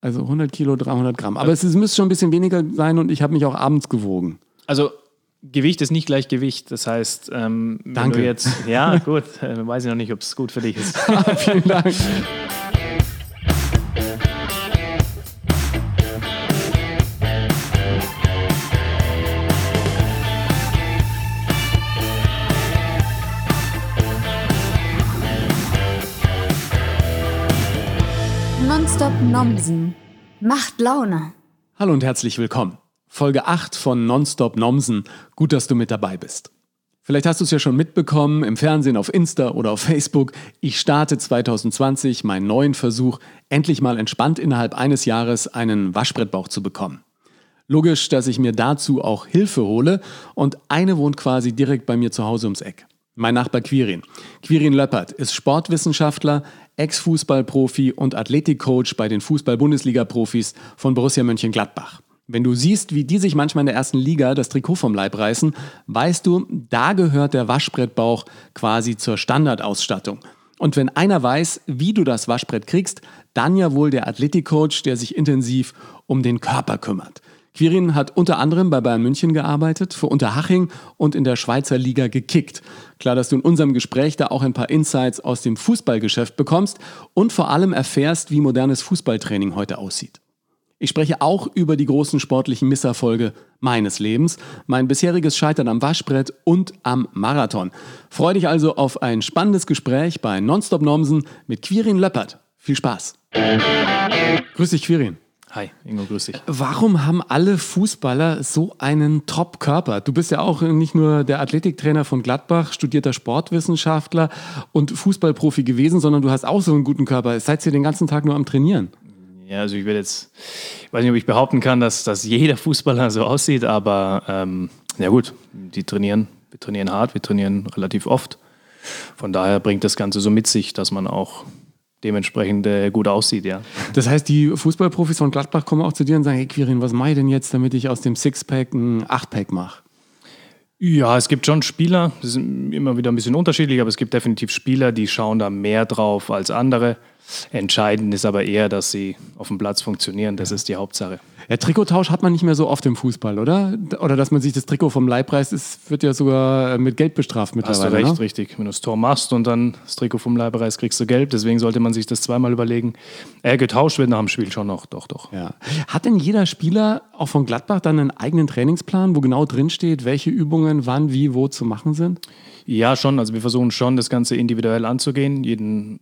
Also 100 Kilo, 300 Gramm. Aber es müsste schon ein bisschen weniger sein und ich habe mich auch abends gewogen. Also Gewicht ist nicht gleich Gewicht. Das heißt, wenn Danke. du jetzt... Ja, gut. Weiß ich noch nicht, ob es gut für dich ist. Vielen Dank. Nonstop Nomsen macht Laune. Hallo und herzlich willkommen. Folge 8 von Nonstop Nomsen. Gut, dass du mit dabei bist. Vielleicht hast du es ja schon mitbekommen, im Fernsehen, auf Insta oder auf Facebook. Ich starte 2020 meinen neuen Versuch, endlich mal entspannt innerhalb eines Jahres einen Waschbrettbauch zu bekommen. Logisch, dass ich mir dazu auch Hilfe hole und eine wohnt quasi direkt bei mir zu Hause ums Eck. Mein Nachbar Quirin. Quirin Löppert ist Sportwissenschaftler, Ex-Fußballprofi und Athletikcoach bei den Fußball-Bundesliga-Profis von Borussia Mönchengladbach. Wenn du siehst, wie die sich manchmal in der ersten Liga das Trikot vom Leib reißen, weißt du, da gehört der Waschbrettbauch quasi zur Standardausstattung. Und wenn einer weiß, wie du das Waschbrett kriegst, dann ja wohl der Athletikcoach, der sich intensiv um den Körper kümmert. Quirin hat unter anderem bei Bayern München gearbeitet, für Unterhaching und in der Schweizer Liga gekickt. Klar, dass du in unserem Gespräch da auch ein paar Insights aus dem Fußballgeschäft bekommst und vor allem erfährst, wie modernes Fußballtraining heute aussieht. Ich spreche auch über die großen sportlichen Misserfolge meines Lebens, mein bisheriges Scheitern am Waschbrett und am Marathon. Freu dich also auf ein spannendes Gespräch bei Nonstop Nomsen mit Quirin Löppert. Viel Spaß. Grüß dich, Quirin. Hi, Ingo, grüß dich. Warum haben alle Fußballer so einen Top-Körper? Du bist ja auch nicht nur der Athletiktrainer von Gladbach, studierter Sportwissenschaftler und Fußballprofi gewesen, sondern du hast auch so einen guten Körper. Seid ihr den ganzen Tag nur am Trainieren? Ja, also ich weiß nicht, ob ich behaupten kann, dass jeder Fußballer so aussieht, aber ja gut, wir trainieren hart, wir trainieren relativ oft. Von daher bringt das Ganze so mit sich, dass man auch dementsprechend gut aussieht, ja. Das heißt, die Fußballprofis von Gladbach kommen auch zu dir und sagen, hey Quirin, was mache ich denn jetzt, damit ich aus dem Sixpack ein Achtpack mache? Ja, es gibt schon Spieler, das ist immer wieder ein bisschen unterschiedlich, aber es gibt definitiv Spieler, die schauen da mehr drauf als andere. Entscheidend ist aber eher, dass sie auf dem Platz funktionieren, das ist die Hauptsache. Ja, Trikottausch hat man nicht mehr so oft im Fußball, oder? Oder dass man sich das Trikot vom Leib reißt, wird ja sogar mit Geld bestraft mittlerweile. Hast du recht, ne? Richtig. Wenn du das Tor machst und dann das Trikot vom Leib reißt, kriegst du Gelb. Deswegen sollte man sich das zweimal überlegen. Getauscht wird nach dem Spiel schon noch, doch. Ja. Hat denn jeder Spieler, auch von Gladbach, dann einen eigenen Trainingsplan, wo genau drinsteht, welche Übungen wann, wie, wo zu machen sind? Ja, schon. Also wir versuchen schon, das Ganze individuell anzugehen, jeden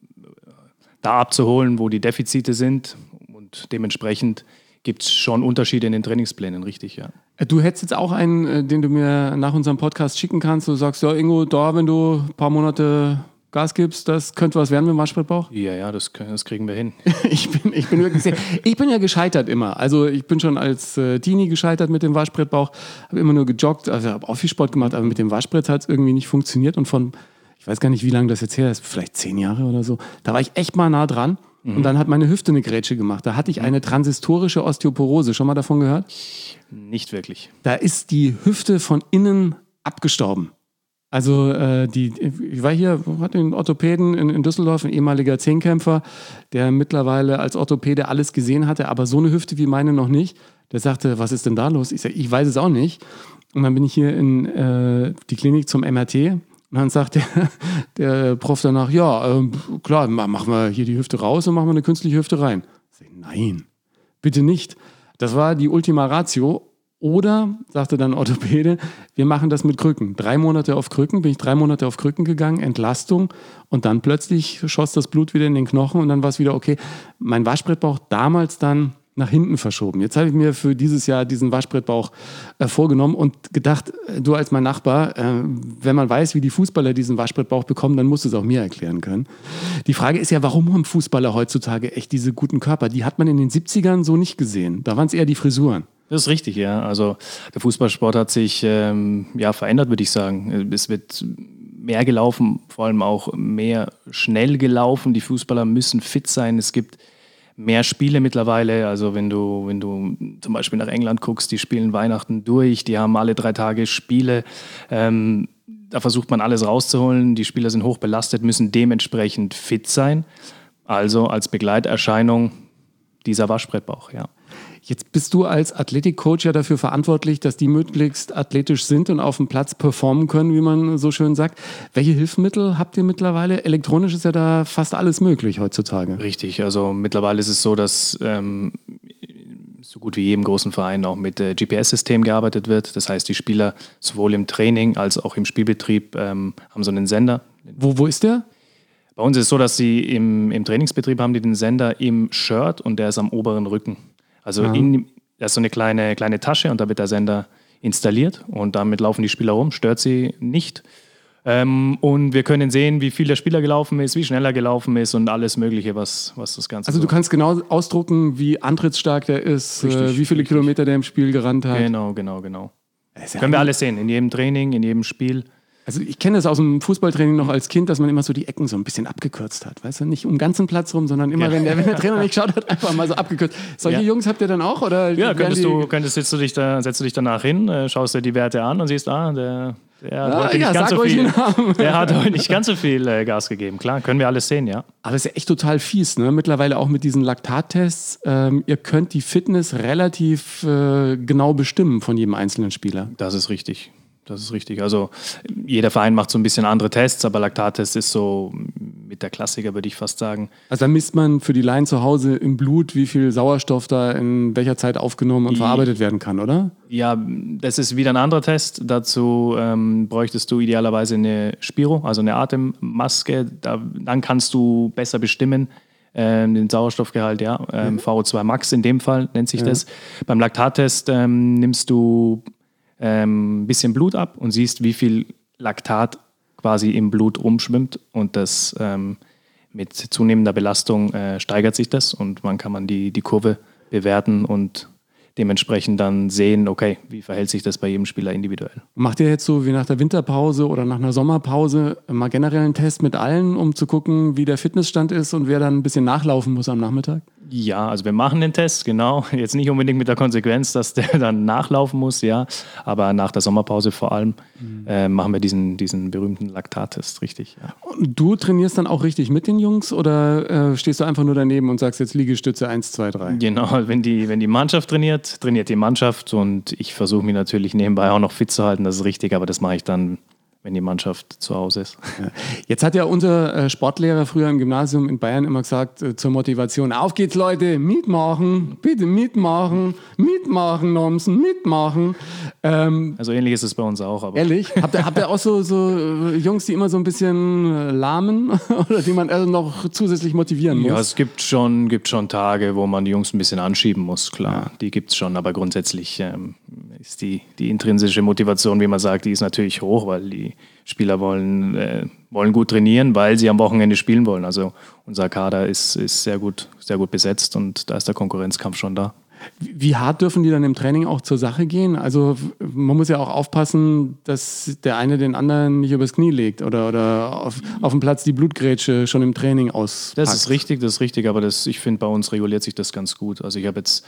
da abzuholen, wo die Defizite sind. Und dementsprechend gibt es schon Unterschiede in den Trainingsplänen, richtig, ja. Du hättest jetzt auch einen, den du mir nach unserem Podcast schicken kannst. Du sagst, ja Ingo, da, wenn du ein paar Monate Gas gibst, das könnte was werden mit dem Waschbrettbauch? Ja, das kriegen wir hin. Ich bin ja gescheitert immer. Also ich bin schon als Teenie gescheitert mit dem Waschbrettbauch. Habe immer nur gejoggt, also habe auch viel Sport gemacht, aber mit dem Waschbrett hat es irgendwie nicht funktioniert. Und ich weiß gar nicht, wie lange das jetzt her ist, vielleicht 10 Jahre oder so. Da war ich echt mal nah dran. Und dann hat meine Hüfte eine Grätsche gemacht. Da hatte ich eine transistorische Osteoporose. Schon mal davon gehört? Nicht wirklich. Da ist die Hüfte von innen abgestorben. Also ich war hier, hatte einen Orthopäden in Düsseldorf, ein ehemaliger Zehnkämpfer, der mittlerweile als Orthopäde alles gesehen hatte, aber so eine Hüfte wie meine noch nicht. Der sagte, was ist denn da los? Ich sage, ich weiß es auch nicht. Und dann bin ich hier in die Klinik zum MRT. Und dann sagt der Prof danach, ja, klar, machen wir hier die Hüfte raus und machen wir eine künstliche Hüfte rein. Ich sage, nein, bitte nicht. Das war die Ultima Ratio. Oder, sagte dann Orthopäde, wir machen das mit Krücken. 3 Monate auf Krücken, bin ich 3 Monate auf Krücken gegangen, Entlastung. Und dann plötzlich schoss das Blut wieder in den Knochen und dann war es wieder okay. Mein Waschbrettbauch damals dann nach hinten verschoben. Jetzt habe ich mir für dieses Jahr diesen Waschbrettbauch vorgenommen und gedacht, du als mein Nachbar, wenn man weiß, wie die Fußballer diesen Waschbrettbauch bekommen, dann musst du es auch mir erklären können. Die Frage ist ja, warum haben Fußballer heutzutage echt diese guten Körper? Die hat man in den 70ern so nicht gesehen. Da waren es eher die Frisuren. Das ist richtig, ja. Also der Fußballsport hat sich verändert, würde ich sagen. Es wird mehr gelaufen, vor allem auch mehr schnell gelaufen. Die Fußballer müssen fit sein. Es gibt mehr Spiele mittlerweile. Also wenn du zum Beispiel nach England guckst, die spielen Weihnachten durch, die haben alle 3 Tage Spiele. Da versucht man alles rauszuholen. Die Spieler sind hoch belastet, müssen dementsprechend fit sein. Also als Begleiterscheinung dieser Waschbrettbauch, ja. Jetzt bist du als Athletikcoach ja dafür verantwortlich, dass die möglichst athletisch sind und auf dem Platz performen können, wie man so schön sagt. Welche Hilfsmittel habt ihr mittlerweile? Elektronisch ist ja da fast alles möglich heutzutage. Richtig, also mittlerweile ist es so, dass so gut wie jedem großen Verein auch mit GPS-System gearbeitet wird. Das heißt, die Spieler sowohl im Training als auch im Spielbetrieb haben so einen Sender. Wo ist der? Bei uns ist es so, dass sie im Trainingsbetrieb haben die den Sender im Shirt und der ist am oberen Rücken. Also da ist so eine kleine Tasche und da wird der Sender installiert und damit laufen die Spieler rum, stört sie nicht. Und wir können sehen, wie viel der Spieler gelaufen ist, wie schnell er gelaufen ist und alles Mögliche, was das Ganze Also du kannst genau ausdrucken, wie antrittsstark der ist, wie viele Kilometer der im Spiel gerannt hat. Genau. Können wir alles sehen, in jedem Training, in jedem Spiel. Also ich kenne das aus dem Fußballtraining noch als Kind, dass man immer so die Ecken so ein bisschen abgekürzt hat. Weißt du, nicht um den ganzen Platz rum, sondern immer, wenn der Trainer nicht geschaut hat, einfach mal so abgekürzt. Solche Jungs habt ihr dann auch? Oder ja, setzt du dich danach hin, schaust dir die Werte an und siehst, der hat heute nicht ganz so viel Gas gegeben. Klar, können wir alles sehen, ja. Aber es ist ja echt total fies, ne? Mittlerweile auch mit diesen Laktattests. Ihr könnt die Fitness relativ genau bestimmen von jedem einzelnen Spieler. Das ist richtig. Also jeder Verein macht so ein bisschen andere Tests, aber Laktattest ist so mit der Klassiker, würde ich fast sagen. Also da misst man für die Laien zu Hause im Blut, wie viel Sauerstoff da in welcher Zeit aufgenommen und verarbeitet werden kann, oder? Ja, das ist wieder ein anderer Test. Dazu bräuchtest du idealerweise eine Spiro, also eine Atemmaske. Dann kannst du besser bestimmen, den Sauerstoffgehalt, VO2 Max in dem Fall nennt sich das. Beim Laktattest nimmst du ein bisschen Blut ab und siehst, wie viel Laktat quasi im Blut rumschwimmt und das mit zunehmender Belastung steigert sich das und kann man die Kurve bewerten und dementsprechend dann sehen, okay, wie verhält sich das bei jedem Spieler individuell. Macht ihr jetzt so wie nach der Winterpause oder nach einer Sommerpause mal generell einen Test mit allen, um zu gucken, wie der Fitnessstand ist und wer dann ein bisschen nachlaufen muss am Nachmittag? Ja, also wir machen den Test, genau. Jetzt nicht unbedingt mit der Konsequenz, dass der dann nachlaufen muss, ja. Aber nach der Sommerpause vor allem machen wir diesen berühmten Laktattest, richtig. Ja. Und du trainierst dann auch richtig mit den Jungs oder stehst du einfach nur daneben und sagst jetzt Liegestütze 1, 2, 3? Genau, wenn die Mannschaft trainiert die Mannschaft und ich versuche mich natürlich nebenbei auch noch fit zu halten, das ist richtig, aber das mache ich dann, wenn die Mannschaft zu Hause ist. Ja. Jetzt hat ja unser Sportlehrer früher im Gymnasium in Bayern immer gesagt, zur Motivation, auf geht's Leute, mitmachen, bitte mitmachen, Nomsen, mitmachen. Also ähnlich ist es bei uns auch. Aber ehrlich? Habt ihr auch so Jungs, die immer so ein bisschen lahmen oder die man noch zusätzlich motivieren muss? Ja, es gibt schon Tage, wo man die Jungs ein bisschen anschieben muss, klar. Ja. Die gibt es schon, aber grundsätzlich ist die intrinsische Motivation, wie man sagt, die ist natürlich hoch, weil die Spieler wollen gut trainieren, weil sie am Wochenende spielen wollen. Also unser Kader ist sehr gut besetzt und da ist der Konkurrenzkampf schon da. Wie hart dürfen die dann im Training auch zur Sache gehen? Also man muss ja auch aufpassen, dass der eine den anderen nicht übers Knie legt oder auf dem Platz die Blutgrätsche schon im Training auspackt. Das ist richtig, aber ich finde, bei uns reguliert sich das ganz gut. Also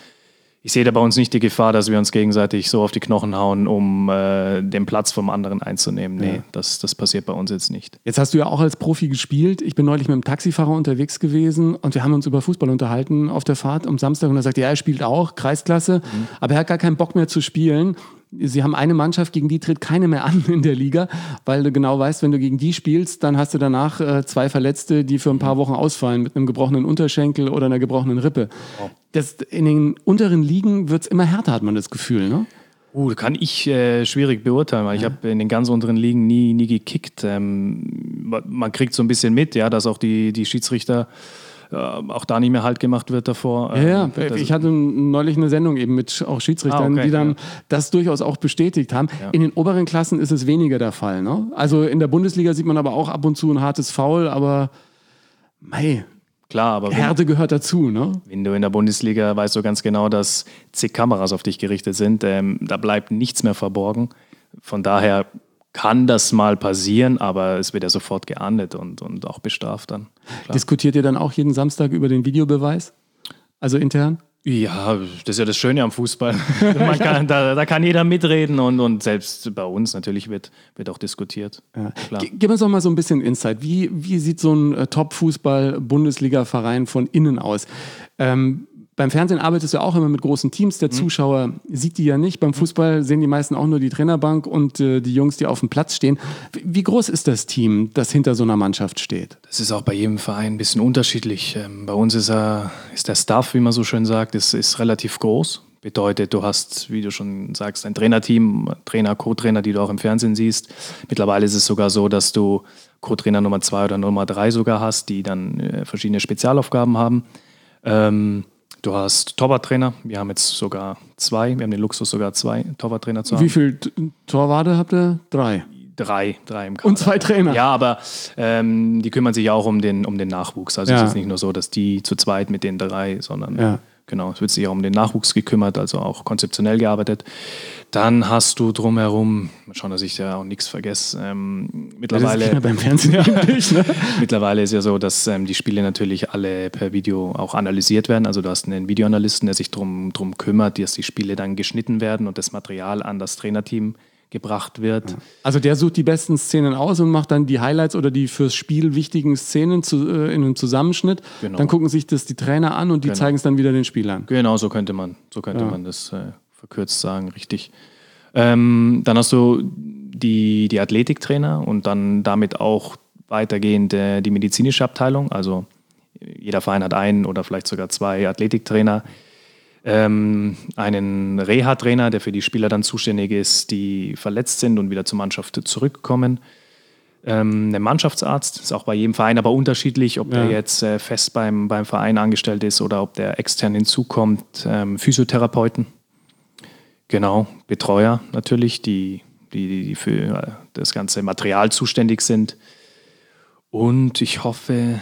ich sehe da bei uns nicht die Gefahr, dass wir uns gegenseitig so auf die Knochen hauen, um den Platz vom anderen einzunehmen. Nee, ja. Das passiert bei uns jetzt nicht. Jetzt hast du ja auch als Profi gespielt. Ich bin neulich mit einem Taxifahrer unterwegs gewesen und wir haben uns über Fußball unterhalten auf der Fahrt am Samstag und er sagt, ja, er spielt auch, Kreisklasse, aber er hat gar keinen Bock mehr zu spielen. Sie haben eine Mannschaft, gegen die tritt keine mehr an in der Liga, weil du genau weißt, wenn du gegen die spielst, dann hast du danach 2 Verletzte, die für ein paar Wochen ausfallen mit einem gebrochenen Unterschenkel oder einer gebrochenen Rippe. Oh. In den unteren Ligen wird es immer härter, hat man das Gefühl, ne? Kann ich schwierig beurteilen, weil ich habe in den ganz unteren Ligen nie gekickt. Man kriegt so ein bisschen mit, ja, dass auch die Schiedsrichter auch da nicht mehr Halt gemacht wird davor. Ja, ich hatte neulich eine Sendung eben mit auch Schiedsrichtern, die dann das durchaus auch bestätigt haben. Ja. In den oberen Klassen ist es weniger der Fall. Ne? Also in der Bundesliga sieht man aber auch ab und zu ein hartes Foul, aber klar, aber Härte gehört dazu. Ne? Wenn du in der Bundesliga weißt du ganz genau, dass zig Kameras auf dich gerichtet sind, da bleibt nichts mehr verborgen. Von daher kann das mal passieren, aber es wird ja sofort geahndet und auch bestraft dann. Klar. Diskutiert ihr dann auch jeden Samstag über den Videobeweis? Also intern? Ja, das ist ja das Schöne am Fußball. Da kann jeder mitreden und selbst bei uns natürlich wird auch diskutiert. Ja. Gib uns doch mal so ein bisschen Insight. Wie sieht so ein Top-Fußball-Bundesliga-Verein von innen aus? beim Fernsehen arbeitest du auch immer mit großen Teams. Der Zuschauer sieht die ja nicht. Beim Fußball sehen die meisten auch nur die Trainerbank und die Jungs, die auf dem Platz stehen. Wie groß ist das Team, das hinter so einer Mannschaft steht? Das ist auch bei jedem Verein ein bisschen unterschiedlich. Bei uns ist der Staff, wie man so schön sagt, ist relativ groß. Bedeutet, du hast, wie du schon sagst, ein Trainerteam, Trainer, Co-Trainer, die du auch im Fernsehen siehst. Mittlerweile ist es sogar so, dass du Co-Trainer Nummer 2 oder Nummer 3 sogar hast, die dann verschiedene Spezialaufgaben haben. Du hast Torwarttrainer. Wir haben jetzt sogar 2. Wir haben den Luxus, sogar 2 Torwarttrainer zu haben. Wie viele Torwarte habt ihr? 3. 3 im Kader. Und 2 Trainer? Ja, aber die kümmern sich auch um den Nachwuchs. Also es ist nicht nur so, dass die zu zweit mit den 3, sondern genau, es wird sich auch um den Nachwuchs gekümmert, also auch konzeptionell gearbeitet. Dann hast du drumherum, mal schauen, dass ich da auch nichts vergesse, mittlerweile... Das ist beim Fernsehen üblich, ne? Mittlerweile ist ja so, dass die Spiele natürlich alle per Video auch analysiert werden. Also du hast einen Videoanalysten, der sich drum kümmert, dass die Spiele dann geschnitten werden und das Material an das Trainerteam gebracht wird. Also der sucht die besten Szenen aus und macht dann die Highlights oder die fürs Spiel wichtigen Szenen in einem Zusammenschnitt. Genau. Dann gucken sich das die Trainer an und die zeigen es dann wieder den Spielern. Genau, so könnte man das verkürzt sagen, richtig. Dann hast du die Athletiktrainer und dann damit auch weitergehend die medizinische Abteilung. Also jeder Verein hat einen oder vielleicht sogar 2 Athletiktrainer. Einen Reha-Trainer, der für die Spieler dann zuständig ist, die verletzt sind und wieder zur Mannschaft zurückkommen. Ein Mannschaftsarzt, ist auch bei jedem Verein aber unterschiedlich, ob der jetzt fest beim Verein angestellt ist oder ob der extern hinzukommt. Physiotherapeuten, genau, Betreuer natürlich, die für das ganze Material zuständig sind. Und ich hoffe,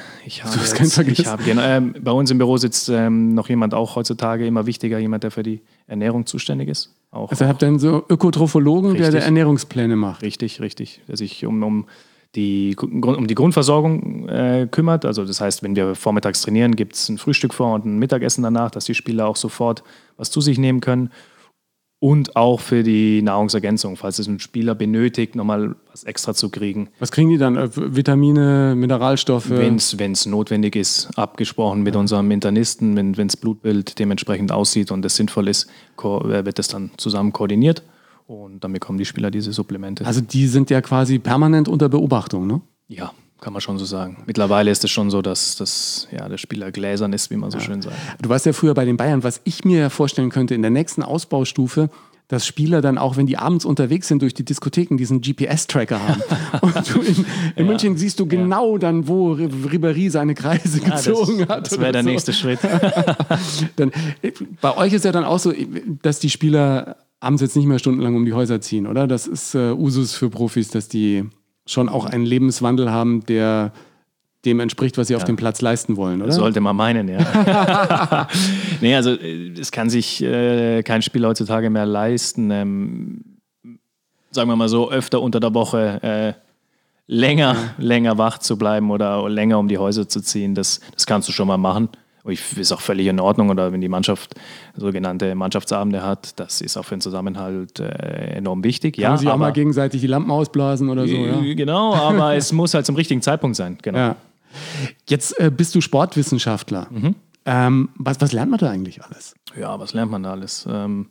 bei uns im Büro sitzt noch jemand, auch heutzutage immer wichtiger, jemand, der für die Ernährung zuständig ist. Also habt ihr dann so Ökotrophologen, der Ernährungspläne macht? Richtig, der sich um die Grundversorgung kümmert. Also das heißt, wenn wir vormittags trainieren, gibt es ein Frühstück vor und ein Mittagessen danach, dass die Spieler auch sofort was zu sich nehmen können. Und auch für die Nahrungsergänzung, falls es ein Spieler benötigt, nochmal was extra zu kriegen. Was kriegen die dann? Vitamine, Mineralstoffe? Wenn es notwendig ist, abgesprochen mit unserem Internisten, wenn das Blutbild dementsprechend aussieht und es sinnvoll ist, wird das dann zusammen koordiniert und dann bekommen die Spieler diese Supplemente. Also die sind ja quasi permanent unter Beobachtung, ne? Ja, kann man schon so sagen. Mittlerweile ist es schon so, dass der Spieler gläsern ist, wie man so schön sagt. Du warst ja früher bei den Bayern, was ich mir ja vorstellen könnte, in der nächsten Ausbaustufe, dass Spieler dann auch, wenn die abends unterwegs sind durch die Diskotheken, diesen GPS-Tracker haben. Und du in München siehst du genau dann, wo Ribéry seine Kreise gezogen hat. Das wäre der nächste Schritt. Dann, bei euch ist ja dann auch so, dass die Spieler abends jetzt nicht mehr stundenlang um die Häuser ziehen, oder? Das ist Usus für Profis, dass die schon auch einen Lebenswandel haben, der dem entspricht, was sie auf dem Platz leisten wollen, oder? Sollte man meinen, ja. Nee, also es kann sich kein Spieler heutzutage mehr leisten, sagen wir mal so, öfter unter der Woche länger wach zu bleiben oder länger um die Häuser zu ziehen. Das kannst du schon mal machen. Ist auch völlig in Ordnung, oder wenn die Mannschaft sogenannte Mannschaftsabende hat, das ist auch für den Zusammenhalt enorm wichtig. Kann man sich auch mal gegenseitig die Lampen ausblasen oder so, ja? Genau, aber es muss halt zum richtigen Zeitpunkt sein. Genau. Ja. Jetzt bist du Sportwissenschaftler. Was lernt man da eigentlich alles? Ja, was lernt man da alles?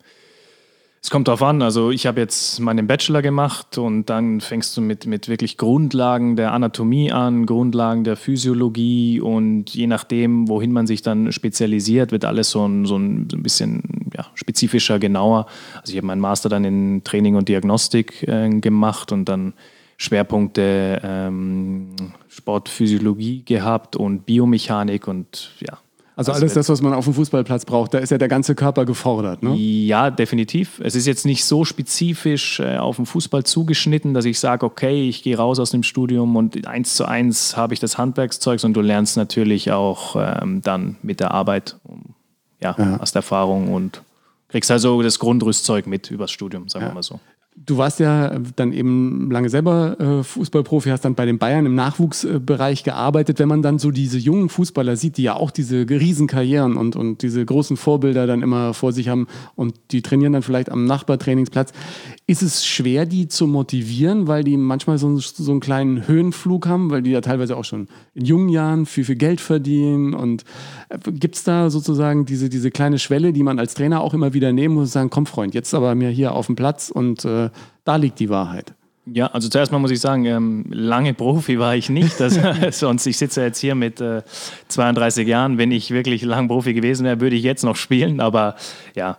Es kommt drauf an. Also ich habe jetzt meinen Bachelor gemacht und dann fängst du mit wirklich Grundlagen der Anatomie an, Grundlagen der Physiologie, und je nachdem, wohin man sich dann spezialisiert, wird alles so ein bisschen spezifischer, genauer. Also ich habe meinen Master dann in Training und Diagnostik gemacht und dann Schwerpunkte Sportphysiologie gehabt und Biomechanik und ja. Also alles das, was man auf dem Fußballplatz braucht, da ist ja der ganze Körper gefordert, ne? Ja, definitiv. Es ist jetzt nicht so spezifisch auf den Fußball zugeschnitten, dass ich sage, okay, ich gehe raus aus dem Studium und 1:1 habe ich das Handwerkszeug, sondern du lernst natürlich auch dann mit der Arbeit, hast Erfahrung und kriegst also das Grundrüstzeug mit übers Studium, sagen wir mal so. Du warst ja dann eben lange selber Fußballprofi, hast dann bei den Bayern im Nachwuchsbereich gearbeitet. Wenn man dann so diese jungen Fußballer sieht, die ja auch diese Riesenkarrieren und diese großen Vorbilder dann immer vor sich haben und die trainieren dann vielleicht am Nachbartrainingsplatz, ist es schwer, die zu motivieren, weil die manchmal so einen kleinen Höhenflug haben, weil die ja teilweise auch schon in jungen Jahren viel Geld verdienen. Und gibt es da sozusagen diese kleine Schwelle, die man als Trainer auch immer wieder nehmen muss und sagen, komm Freund, jetzt aber mir hier auf dem Platz und da liegt die Wahrheit. Ja, also zuerst mal muss ich sagen, lange Profi war ich nicht. Sonst, ich sitze jetzt hier mit 32 Jahren. Wenn ich wirklich lang Profi gewesen wäre, würde ich jetzt noch spielen. Aber ja,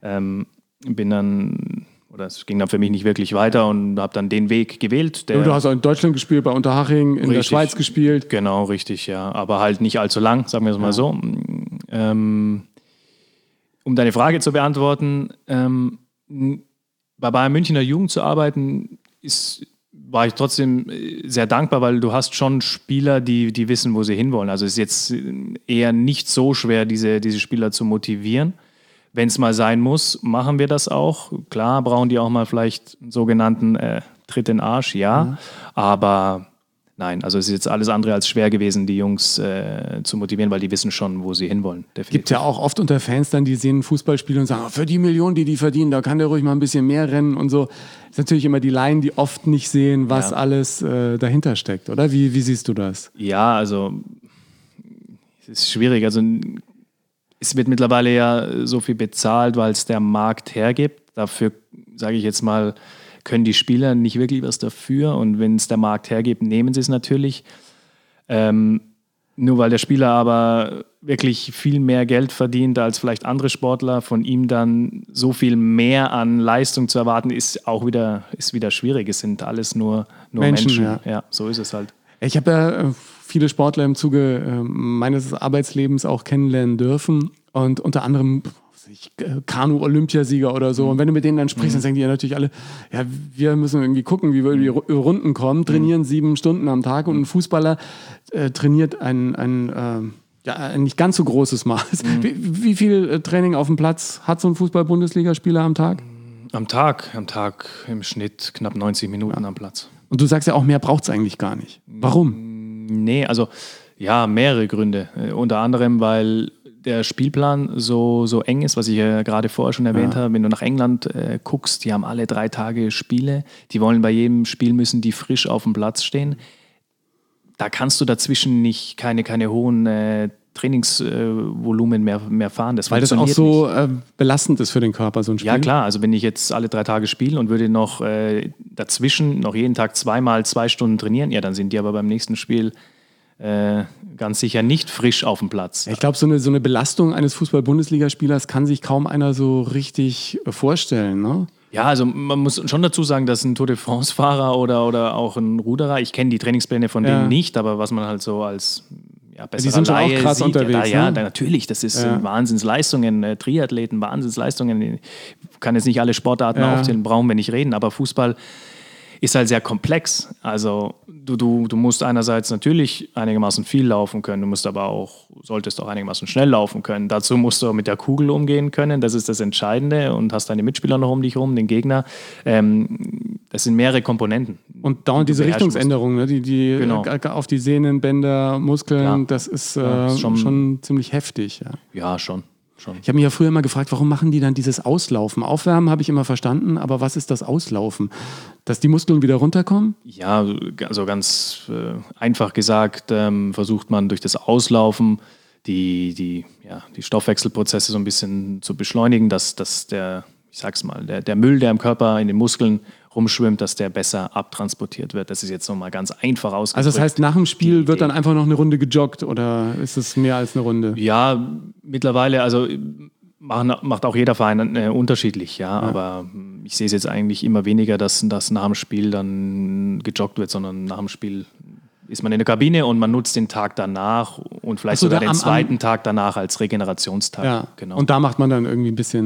es ging dann für mich nicht wirklich weiter und habe dann den Weg gewählt. Du hast auch in Deutschland gespielt, bei Unterhaching, in der Schweiz gespielt. Genau, richtig, ja. Aber halt nicht allzu lang, sagen wir es mal so. Um deine Frage zu beantworten, bei Bayern München in der Jugend zu arbeiten, war ich trotzdem sehr dankbar, weil du hast schon Spieler, die wissen, wo sie hinwollen. Also es ist jetzt eher nicht so schwer, diese Spieler zu motivieren. Wenn es mal sein muss, machen wir das auch. Klar, brauchen die auch mal vielleicht einen sogenannten Tritt in den Arsch, ja. Aber nein, also es ist jetzt alles andere als schwer gewesen, die Jungs zu motivieren, weil die wissen schon, wo sie hinwollen. Es gibt ja auch oft unter Fans dann, die sehen ein Fußballspiel und sagen, für die Millionen, die verdienen, da kann der ruhig mal ein bisschen mehr rennen und so. Das ist natürlich immer die Laien, die oft nicht sehen, was alles dahinter steckt, oder? Wie siehst du das? Ja, also es ist schwierig. Also es wird mittlerweile ja so viel bezahlt, weil es der Markt hergibt. Dafür, sage ich jetzt mal, können die Spieler nicht wirklich was dafür. Und wenn es der Markt hergibt, nehmen sie es natürlich. Nur weil der Spieler aber wirklich viel mehr Geld verdient als vielleicht andere Sportler, von ihm dann so viel mehr an Leistung zu erwarten, ist wieder schwierig. Es sind alles nur Menschen. Ja, so ist es halt. Ich habe ja viele Sportler im Zuge meines Arbeitslebens auch kennenlernen dürfen und unter anderem Kanu-Olympiasieger oder so. Und wenn du mit denen dann sprichst, dann sagen die ja natürlich alle, ja, wir müssen irgendwie gucken, wie wir über die Runden kommen, trainieren 7 Stunden am Tag und ein Fußballer trainiert ein nicht ganz so großes Maß. Wie viel Training auf dem Platz hat so ein Fußball-Bundesligaspieler am Tag? Am Tag im Schnitt knapp 90 Minuten am Platz. Und du sagst ja auch, mehr braucht es eigentlich gar nicht. Warum? Nee, also ja, mehrere Gründe. Unter anderem, weil der Spielplan so eng ist, was ich ja gerade vorher schon erwähnt habe. Wenn du nach England guckst, die haben alle 3 Tage Spiele. Die wollen bei jedem Spiel müssen die frisch auf dem Platz stehen. Da kannst du dazwischen keine hohen Trainingsvolumen mehr fahren. Weil das auch so belastend ist für den Körper, so ein Spiel. Ja klar, also wenn ich jetzt alle 3 Tage spiele und würde noch dazwischen noch jeden Tag 2 Stunden trainieren, ja, dann sind die aber beim nächsten Spiel ganz sicher nicht frisch auf dem Platz. Ich glaube, so eine Belastung eines Fußball-Bundesligaspielers kann sich kaum einer so richtig vorstellen, ne? Ja, also man muss schon dazu sagen, dass ein Tour de France-Fahrer oder auch ein Ruderer, ich kenne die Trainingspläne von denen nicht, aber was man halt so als die sind schon auch krass unterwegs. Ja, natürlich, das ist Wahnsinnsleistungen, Triathleten, Wahnsinnsleistungen. Ich kann jetzt nicht alle Sportarten aufzählen, brauchen wir nicht reden, aber Fußball ist halt sehr komplex. Also du musst einerseits natürlich einigermaßen viel laufen können, du musst aber solltest auch einigermaßen schnell laufen können. Dazu musst du mit der Kugel umgehen können, das ist das Entscheidende, und hast deine Mitspieler noch um dich herum, den Gegner. Das sind mehrere Komponenten. Und dauernd diese Richtungsänderungen, ne? die genau. Auf die Sehnen, Bänder, Muskeln, das ist schon ziemlich heftig. Ja, schon. Ich habe mich ja früher immer gefragt, warum machen die dann dieses Auslaufen? Aufwärmen habe ich immer verstanden, aber was ist das Auslaufen? Dass die Muskeln wieder runterkommen? Ja, also ganz einfach gesagt, versucht man durch das Auslaufen die Stoffwechselprozesse so ein bisschen zu beschleunigen, dass der Müll, der im Körper, in den Muskeln rumschwimmt, dass der besser abtransportiert wird. Das ist jetzt nochmal ganz einfach ausgedrückt. Also das heißt, nach dem Spiel wird dann einfach noch eine Runde gejoggt oder ist es mehr als eine Runde? Ja, mittlerweile, also macht auch jeder Verein unterschiedlich, aber ich sehe es jetzt eigentlich immer weniger, dass nach dem Spiel dann gejoggt wird, sondern nach dem Spiel ist man in der Kabine und man nutzt den Tag danach und vielleicht sogar den zweiten Tag danach als Regenerationstag. Ja. Genau. Und da macht man dann irgendwie ein bisschen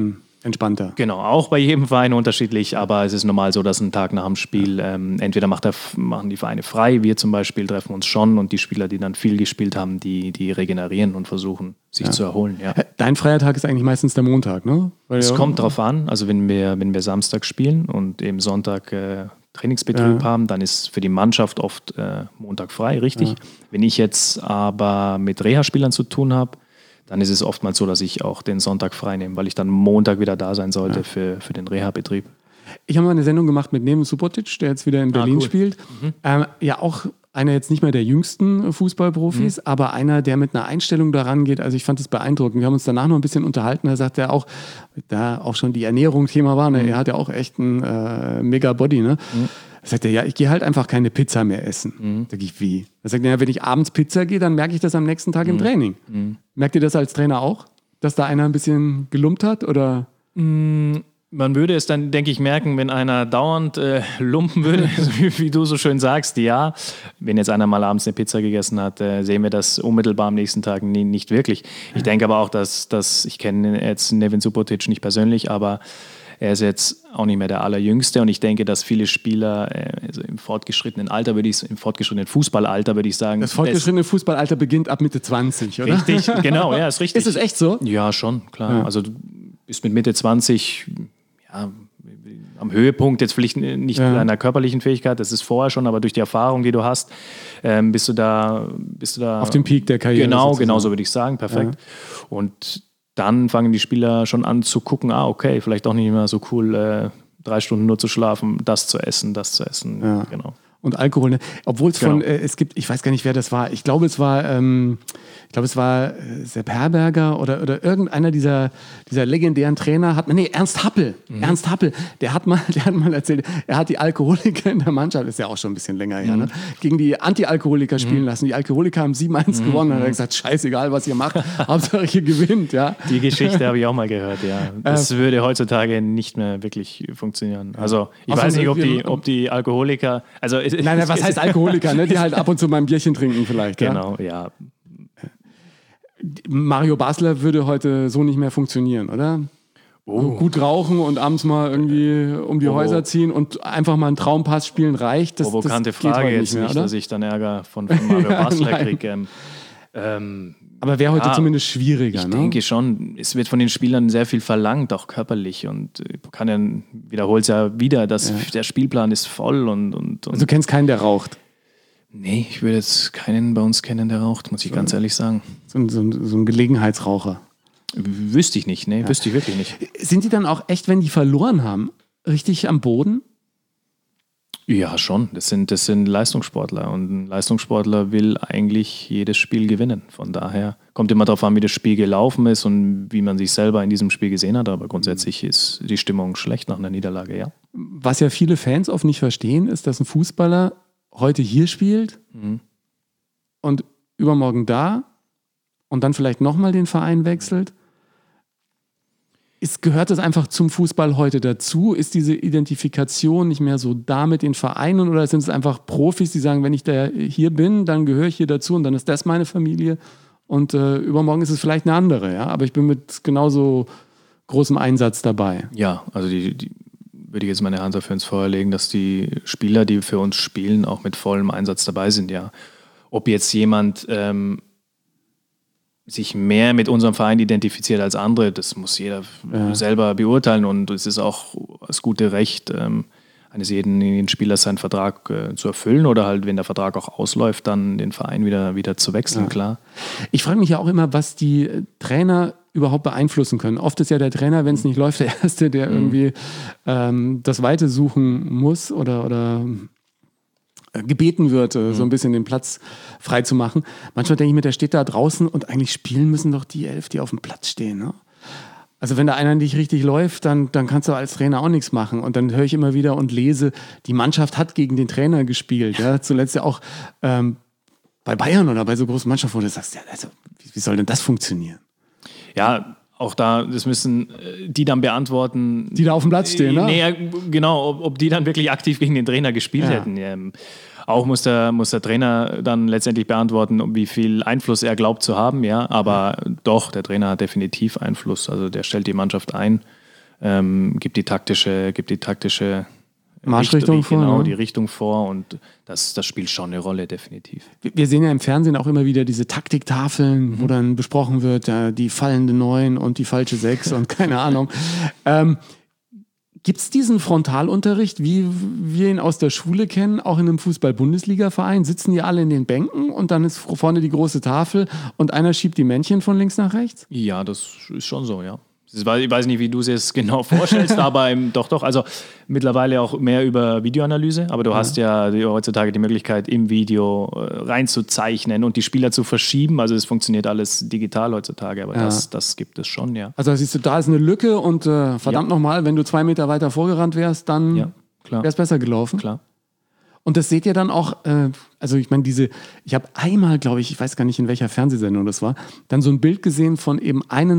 entspannter. Genau, auch bei jedem Verein unterschiedlich, aber es ist normal so, dass ein Tag nach dem Spiel entweder machen die Vereine frei, wir zum Beispiel treffen uns schon und die Spieler, die dann viel gespielt haben, die regenerieren und versuchen, sich zu erholen. Ja. Dein freier Tag ist eigentlich meistens der Montag, ne? Es kommt drauf an, also wenn wir Samstag spielen und eben Sonntag Trainingsbetrieb haben, dann ist für die Mannschaft oft Montag frei, richtig. Ja. Wenn ich jetzt aber mit Reha-Spielern zu tun habe, dann ist es oftmals so, dass ich auch den Sonntag frei nehme, weil ich dann Montag wieder da sein sollte für den Reha-Betrieb. Ich habe mal eine Sendung gemacht mit Neven Subotic, der jetzt wieder in Berlin spielt. Ja, auch einer jetzt nicht mehr der jüngsten Fußballprofis, aber einer, der mit einer Einstellung daran geht. Also ich fand das beeindruckend. Wir haben uns danach noch ein bisschen unterhalten. Da sagt er auch, da auch schon die Ernährung Thema war, ne? Er hat ja auch echt einen mega Body, ne? Da sagt er, ja, ich gehe halt einfach keine Pizza mehr essen. Da sag ich, wie? Da sagt er, ja, wenn ich abends Pizza gehe, dann merke ich das am nächsten Tag im Training. Merkt ihr das als Trainer auch? Dass da einer ein bisschen gelumpt hat? Oder? Man würde es dann, denke ich, merken, wenn einer dauernd lumpen würde, wie du so schön sagst, ja. Wenn jetzt einer mal abends eine Pizza gegessen hat, sehen wir das unmittelbar am nächsten Tag nicht wirklich. Ich denke aber auch, dass ich kenne jetzt Neven Subotic nicht persönlich, aber er ist jetzt auch nicht mehr der Allerjüngste und ich denke, dass viele Spieler also im fortgeschrittenen Fußballalter würde ich sagen. Das fortgeschrittene Fußballalter beginnt ab Mitte 20, oder? Richtig, genau, ja, ist richtig. Ist es echt so? Ja, schon, klar. Ja. Also du bist mit Mitte 20 am Höhepunkt, jetzt vielleicht nicht deiner körperlichen Fähigkeit, das ist vorher schon, aber durch die Erfahrung, die du hast, bist du da auf dem Peak der Karriere. Genau so würde ich sagen, perfekt. Ja. Und dann fangen die Spieler schon an zu gucken, okay, vielleicht auch nicht mehr so cool, 3 Stunden nur zu schlafen, das zu essen. Ja. Genau. Und Alkohol, ne? Obwohl es es gibt, ich weiß gar nicht, wer das war, ich glaube, es war Sepp Herberger oder irgendeiner dieser legendären Trainer Ernst Happel. Ernst Happel, der hat mal erzählt, er hat die Alkoholiker in der Mannschaft, ist ja auch schon ein bisschen länger her, ne? Gegen die Anti-Alkoholiker spielen lassen. Die Alkoholiker haben 7-1 gewonnen. Und er hat gesagt, scheißegal, was ihr macht, Hauptsache ihr gewinnt. Ja? Die Geschichte habe ich auch mal gehört, ja. Das würde heutzutage nicht mehr wirklich funktionieren. Also ich weiß nicht, ob die Alkoholiker, also Nein, was heißt Alkoholiker, ne? Die halt ab und zu mal ein Bierchen trinken vielleicht. Genau, ja. Mario Basler würde heute so nicht mehr funktionieren, oder? Gut rauchen und abends mal irgendwie um die Häuser ziehen und einfach mal einen Traumpass spielen reicht. Das provokante geht Frage heute jetzt nicht, mehr, dass ich dann Ärger von Mario Basler kriege. Aber wäre heute zumindest schwieriger, ich ne? denke schon. Es wird von den Spielern sehr viel verlangt, auch körperlich. Und wiederholt es ja wieder, dass der Spielplan ist voll. Und also du kennst keinen, der raucht? Nee, ich würde jetzt keinen bei uns kennen, der raucht, muss ich ganz ehrlich sagen. So ein Gelegenheitsraucher? Wüsste ich nicht, wüsste ich wirklich nicht. Sind die dann auch echt, wenn die verloren haben, richtig am Boden? Ja, schon. Das sind Leistungssportler und ein Leistungssportler will eigentlich jedes Spiel gewinnen. Von daher kommt immer darauf an, wie das Spiel gelaufen ist und wie man sich selber in diesem Spiel gesehen hat. Aber grundsätzlich ist die Stimmung schlecht nach einer Niederlage, ja. Was ja viele Fans oft nicht verstehen, ist, dass ein Fußballer heute hier spielt und übermorgen da und dann vielleicht nochmal den Verein wechselt. Gehört das einfach zum Fußball heute dazu? Ist diese Identifikation nicht mehr so da mit den Vereinen oder sind es einfach Profis, die sagen, wenn ich da hier bin, dann gehöre ich hier dazu und dann ist das meine Familie und übermorgen ist es vielleicht eine andere, ja? Aber ich bin mit genauso großem Einsatz dabei. Ja, also die würde ich jetzt meine Hand dafür ins Feuer legen, dass die Spieler, die für uns spielen, auch mit vollem Einsatz dabei sind, ja. Ob jetzt jemand sich mehr mit unserem Verein identifiziert als andere, das muss jeder selber beurteilen und es ist auch das gute Recht eines jeden Spielers, seinen Vertrag zu erfüllen oder halt, wenn der Vertrag auch ausläuft, dann den Verein wieder zu wechseln, klar. Ich frage mich ja auch immer, was die Trainer überhaupt beeinflussen können. Oft ist ja der Trainer, wenn es nicht läuft, der Erste, der irgendwie das Weite suchen muss oder gebeten wird, so ein bisschen den Platz frei zu machen. Manchmal denke ich mir, der steht da draußen und eigentlich spielen müssen doch die 11, die auf dem Platz stehen. Ne? Also wenn da einer nicht richtig läuft, dann kannst du als Trainer auch nichts machen. Und dann höre ich immer wieder und lese, die Mannschaft hat gegen den Trainer gespielt. Ja? Zuletzt ja auch bei Bayern oder bei so großen Mannschaften, wo du sagst, ja, also, wie soll denn das funktionieren? Ja, auch da, das müssen die dann beantworten. Die da auf dem Platz stehen, ne? Nee, genau, ob die dann wirklich aktiv gegen den Trainer gespielt hätten. Auch muss der Trainer dann letztendlich beantworten, wie viel Einfluss er glaubt zu haben, ja. Aber doch, der Trainer hat definitiv Einfluss. Also der stellt die Mannschaft ein. gibt die taktische Marschrichtung vor. Genau, ne? die Richtung vor und das spielt schon eine Rolle, definitiv. Wir sehen ja im Fernsehen auch immer wieder diese Taktiktafeln, wo dann besprochen wird, die fallende 9 und die falsche 6 und keine Ahnung. Gibt es diesen Frontalunterricht, wie wir ihn aus der Schule kennen, auch in einem Fußball-Bundesliga-Verein? Sitzen die alle in den Bänken und dann ist vorne die große Tafel und einer schiebt die Männchen von links nach rechts? Ja, das ist schon so, ja. Ich weiß nicht, wie du es jetzt genau vorstellst, aber doch. Also mittlerweile auch mehr über Videoanalyse, aber du hast ja heutzutage die Möglichkeit, im Video reinzuzeichnen und die Spieler zu verschieben. Also es funktioniert alles digital heutzutage, aber das gibt es schon, ja. Also siehst du, da ist eine Lücke und verdammt nochmal, wenn du 2 Meter weiter vorgerannt wärst, dann wäre es besser gelaufen. Klar. Und das seht ihr dann auch, also ich meine, ich habe einmal, glaube ich weiß gar nicht, in welcher Fernsehsendung das war, dann so ein Bild gesehen von eben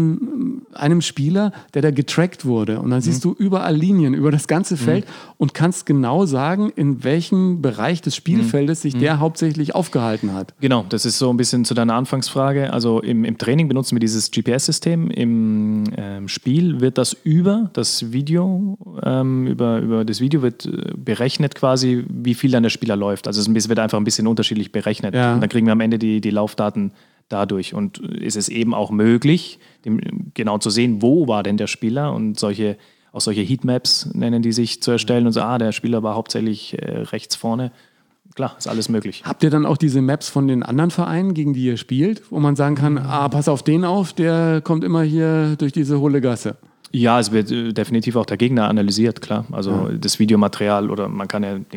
einem Spieler, der da getrackt wurde. Und dann siehst du überall Linien über das ganze Feld und kannst genau sagen, in welchem Bereich des Spielfeldes sich der hauptsächlich aufgehalten hat. Genau, das ist so ein bisschen zu deiner Anfangsfrage. Also im Training benutzen wir dieses GPS-System. Im Spiel wird das über das Video, über das Video wird berechnet quasi, wie viel dann der Spieler läuft. Also es wird einfach ein bisschen unterschiedlich berechnet. Ja. Und dann kriegen wir am Ende die Laufdaten dadurch. Und ist es eben auch möglich, genau zu sehen, wo war denn der Spieler und solche Heatmaps nennen die sich, zu erstellen und so, der Spieler war hauptsächlich rechts vorne. Klar, ist alles möglich. Habt ihr dann auch diese Maps von den anderen Vereinen, gegen die ihr spielt, wo man sagen kann, pass auf den auf, der kommt immer hier durch diese hohle Gasse? Ja, es wird definitiv auch der Gegner analysiert, klar. Also das Videomaterial oder man kann ja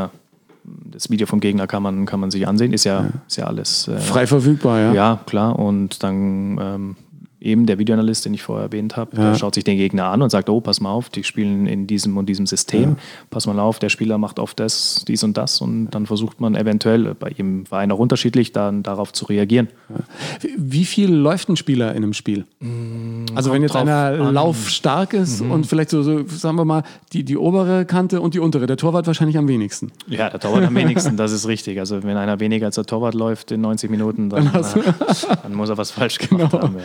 das Video vom Gegner kann man sich ansehen, ist ja alles frei verfügbar, ja. Ja, klar. Und dann eben der Videoanalyst, den ich vorher erwähnt habe, der schaut sich den Gegner an und sagt, pass mal auf, die spielen in diesem und diesem System. Pass mal auf, der Spieler macht oft dies und das und dann versucht man eventuell, bei jedem Verein auch unterschiedlich, dann darauf zu reagieren. Wie viel läuft ein Spieler in einem Spiel? Also wenn jetzt einer laufstark ist und vielleicht so, sagen wir mal, die obere Kante und die untere, der Torwart wahrscheinlich am wenigsten. Ja, der Torwart am wenigsten, das ist richtig. Also wenn einer weniger als der Torwart läuft in 90 Minuten, dann muss er was falsch gemacht haben.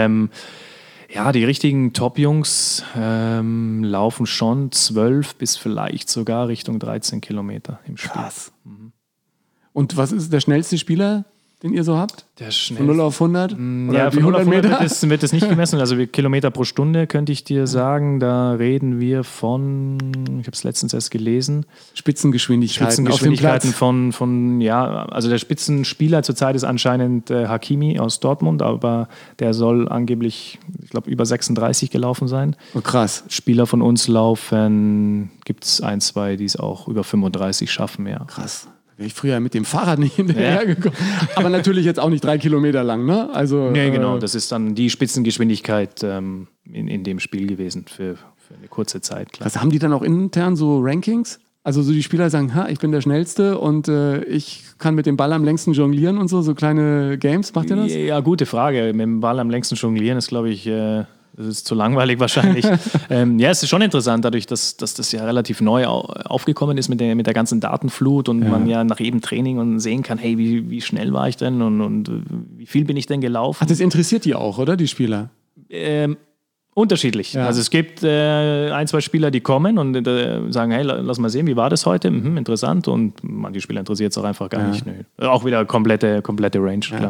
Ja. Die richtigen Top-Jungs laufen schon 12 bis vielleicht sogar Richtung 13 Kilometer im Spiel. Krass. Und was ist der schnellste Spieler, den ihr so habt? Der schnellste. Von 0 auf 100? Oder von 0 auf 100 wird das nicht gemessen. Also Kilometer pro Stunde könnte ich dir sagen, da reden wir von, ich habe es letztens erst gelesen, Spitzengeschwindigkeiten von also der Spitzenspieler zurzeit ist anscheinend Hakimi aus Dortmund, aber der soll angeblich, ich glaube, über 36 gelaufen sein. Oh, krass. Spieler von uns gibt es 1, 2, die es auch über 35 schaffen, ja. Krass. Wäre ich früher mit dem Fahrrad nicht hinterhergekommen. Aber natürlich jetzt auch nicht 3 Kilometer lang, ne? Also, nee, genau. Das ist dann die Spitzengeschwindigkeit in dem Spiel gewesen für eine kurze Zeit. Klar. Also haben die dann auch intern so Rankings? Also so die Spieler sagen, ich bin der Schnellste und ich kann mit dem Ball am längsten jonglieren und so kleine Games. Macht ihr das? Ja, gute Frage. Mit dem Ball am längsten jonglieren ist, glaube ich... Das ist zu langweilig wahrscheinlich. Es ist schon interessant, dadurch, dass das ja relativ neu aufgekommen ist mit der ganzen Datenflut und man ja nach jedem Training und sehen kann, hey, wie schnell war ich denn und wie viel bin ich denn gelaufen? Ach, das interessiert die auch, oder, die Spieler? Unterschiedlich. Ja. Also es gibt 1, 2 Spieler, die kommen und sagen, hey, lass mal sehen, wie war das heute? Interessant. Und manche Spieler interessiert es auch einfach gar nicht. Nö. Auch wieder komplette Range, klar.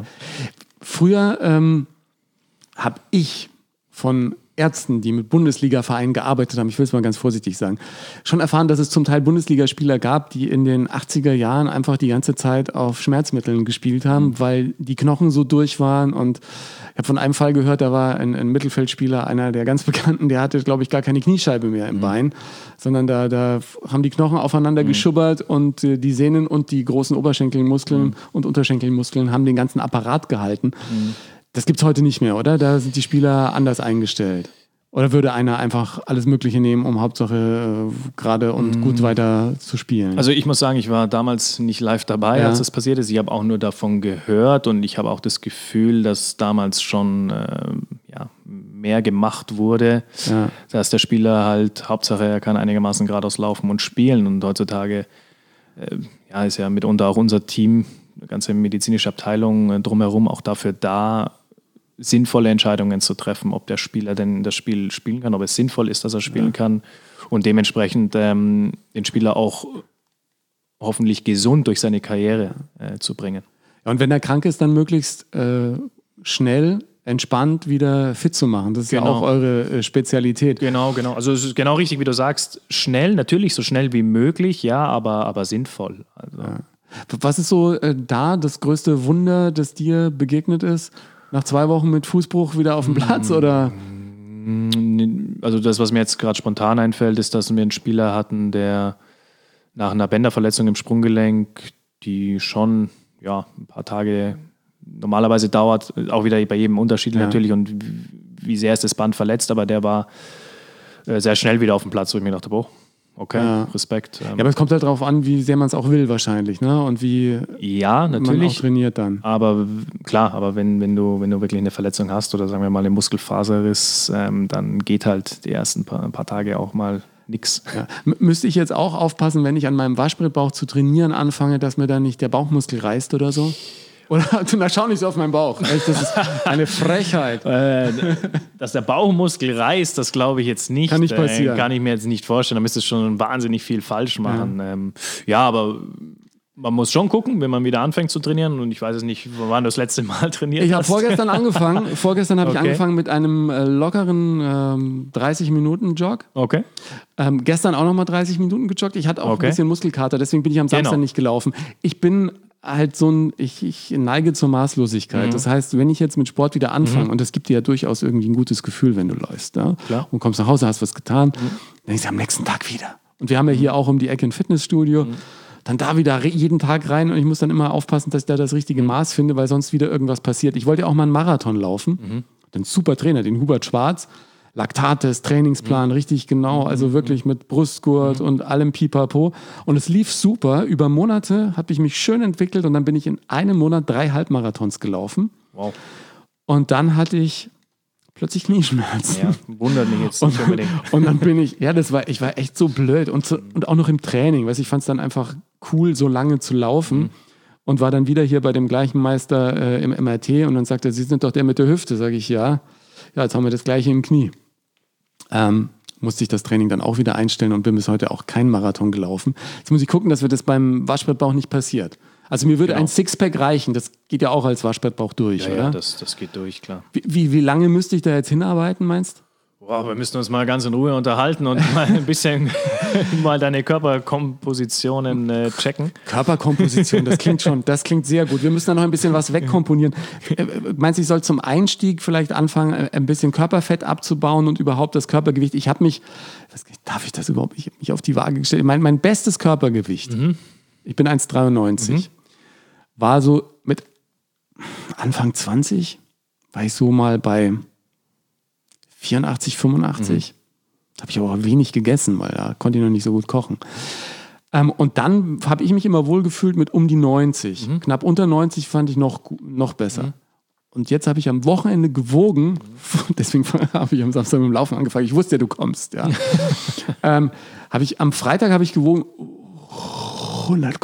Früher habe ich von Ärzten, die mit Bundesliga-Vereinen gearbeitet haben, ich will es mal ganz vorsichtig sagen, schon erfahren, dass es zum Teil Bundesligaspieler gab, die in den 80er Jahren einfach die ganze Zeit auf Schmerzmitteln gespielt haben, weil die Knochen so durch waren. Und ich habe von einem Fall gehört, da war ein Mittelfeldspieler, einer der ganz Bekannten, der hatte, glaube ich, gar keine Kniescheibe mehr im Bein, sondern da haben die Knochen aufeinander geschubbert und die Sehnen und die großen Oberschenkelmuskeln und Unterschenkelmuskeln haben den ganzen Apparat gehalten. Das gibt es heute nicht mehr, oder? Da sind die Spieler anders eingestellt. Oder würde einer einfach alles Mögliche nehmen, um Hauptsache gerade und gut weiter zu spielen? Also ich muss sagen, ich war damals nicht live dabei, als das passiert ist. Ich habe auch nur davon gehört und ich habe auch das Gefühl, dass damals schon mehr gemacht wurde, dass der Spieler halt, Hauptsache er kann einigermaßen geradeaus laufen und spielen. Und heutzutage ist ja mitunter auch unser Team, eine ganze medizinische Abteilung drumherum auch dafür da, sinnvolle Entscheidungen zu treffen, ob der Spieler denn das Spiel spielen kann, ob es sinnvoll ist, dass er spielen kann und dementsprechend den Spieler auch hoffentlich gesund durch seine Karriere zu bringen. Ja, und wenn er krank ist, dann möglichst schnell, entspannt wieder fit zu machen. Das ist ja auch eure Spezialität. Genau. Also es ist genau richtig, wie du sagst, schnell, natürlich so schnell wie möglich, ja, aber sinnvoll. Also. Ja. Was ist so das größte Wunder, das dir begegnet ist? Nach 2 Wochen mit Fußbruch wieder auf dem Platz, oder? Also das, was mir jetzt gerade spontan einfällt, ist, dass wir einen Spieler hatten, der nach einer Bänderverletzung im Sprunggelenk, die schon ein paar Tage normalerweise dauert, auch wieder bei jedem Unterschied natürlich, und wie sehr ist das Band verletzt, aber der war sehr schnell wieder auf dem Platz, wo ich mir dachte, okay, Respekt. Ja, aber es kommt halt darauf an, wie sehr man es auch will wahrscheinlich, ne? Und wie natürlich, man auch trainiert dann. Aber klar, wenn du wirklich eine Verletzung hast oder sagen wir mal eine Muskelfaserriss, dann geht halt die ersten paar Tage auch mal nix. Ja. Müsste ich jetzt auch aufpassen, wenn ich an meinem Waschbrettbauch zu trainieren anfange, dass mir dann nicht der Bauchmuskel reißt oder so? Oder na, schau nicht so auf meinen Bauch. Echt, das ist eine Frechheit. Dass der Bauchmuskel reißt, das glaube ich jetzt nicht. Kann nicht passieren. Kann ich mir jetzt nicht vorstellen. Da müsstest du schon wahnsinnig viel falsch machen. Aber man muss schon gucken, wenn man wieder anfängt zu trainieren. Und ich weiß es nicht, wann du das letzte Mal trainiert hast. Ich habe vorgestern angefangen. Ich angefangen mit einem lockeren 30-Minuten-Jog. Okay. Gestern auch nochmal 30 Minuten gejoggt. Ich hatte auch ein bisschen Muskelkater, deswegen bin ich am Samstag nicht gelaufen. Ich bin halt ich neige zur Maßlosigkeit. Das heißt, wenn ich jetzt mit Sport wieder anfange, und das gibt dir ja durchaus irgendwie ein gutes Gefühl, wenn du läufst, und kommst nach Hause, hast was getan, dann denkst du am nächsten Tag wieder. Und wir haben ja hier auch um die Ecke ein Fitnessstudio, dann da wieder jeden Tag rein, und ich muss dann immer aufpassen, dass ich da das richtige Maß finde, weil sonst wieder irgendwas passiert. Ich wollte ja auch mal einen Marathon laufen, den super Trainer, den Hubert Schwarz, Laktattest, Trainingsplan, richtig genau, also wirklich mit Brustgurt und allem Pipapo. Und es lief super. Über Monate habe ich mich schön entwickelt, und dann bin ich in einem Monat 3 Halbmarathons gelaufen. Wow. Und dann hatte ich plötzlich Knieschmerzen. Ja, wundert mich jetzt nicht unbedingt. Und dann bin ich war echt so blöd. Und auch noch im Training, ich fand es dann einfach cool, so lange zu laufen. Und war dann wieder hier bei dem gleichen Meister im MRT, und dann sagte er, Sie sind doch der mit der Hüfte. Sage ich, ja, jetzt haben wir das gleiche im Knie. Musste ich das Training dann auch wieder einstellen und bin bis heute auch kein Marathon gelaufen. Jetzt muss ich gucken, dass mir das beim Waschbrettbauch nicht passiert. Also mir würde ein Sixpack reichen, das geht ja auch als Waschbrettbauch durch, oder? Ja, das geht durch, klar. Wie lange müsste ich da jetzt hinarbeiten, meinst du? Wow, wir müssen uns mal ganz in Ruhe unterhalten und mal ein bisschen mal deine Körperkompositionen checken. Körperkomposition, das klingt sehr gut. Wir müssen da noch ein bisschen was wegkomponieren. Meinst du, ich soll zum Einstieg vielleicht anfangen, ein bisschen Körperfett abzubauen und überhaupt das Körpergewicht? Ich habe mich, darf ich das überhaupt? Ich habe mich auf die Waage gestellt. Mein bestes Körpergewicht, ich bin 1,93, war so mit Anfang 20, war ich so mal bei 84, 85. Habe ich aber auch wenig gegessen, weil da konnte ich noch nicht so gut kochen. Und dann habe ich mich immer wohl gefühlt mit um die 90. Knapp unter 90 fand ich noch besser. Und jetzt habe ich am Wochenende gewogen, deswegen habe ich am Samstag mit dem Laufen angefangen. Ich wusste ja, du kommst. Ja. Am Freitag habe ich gewogen 100,3.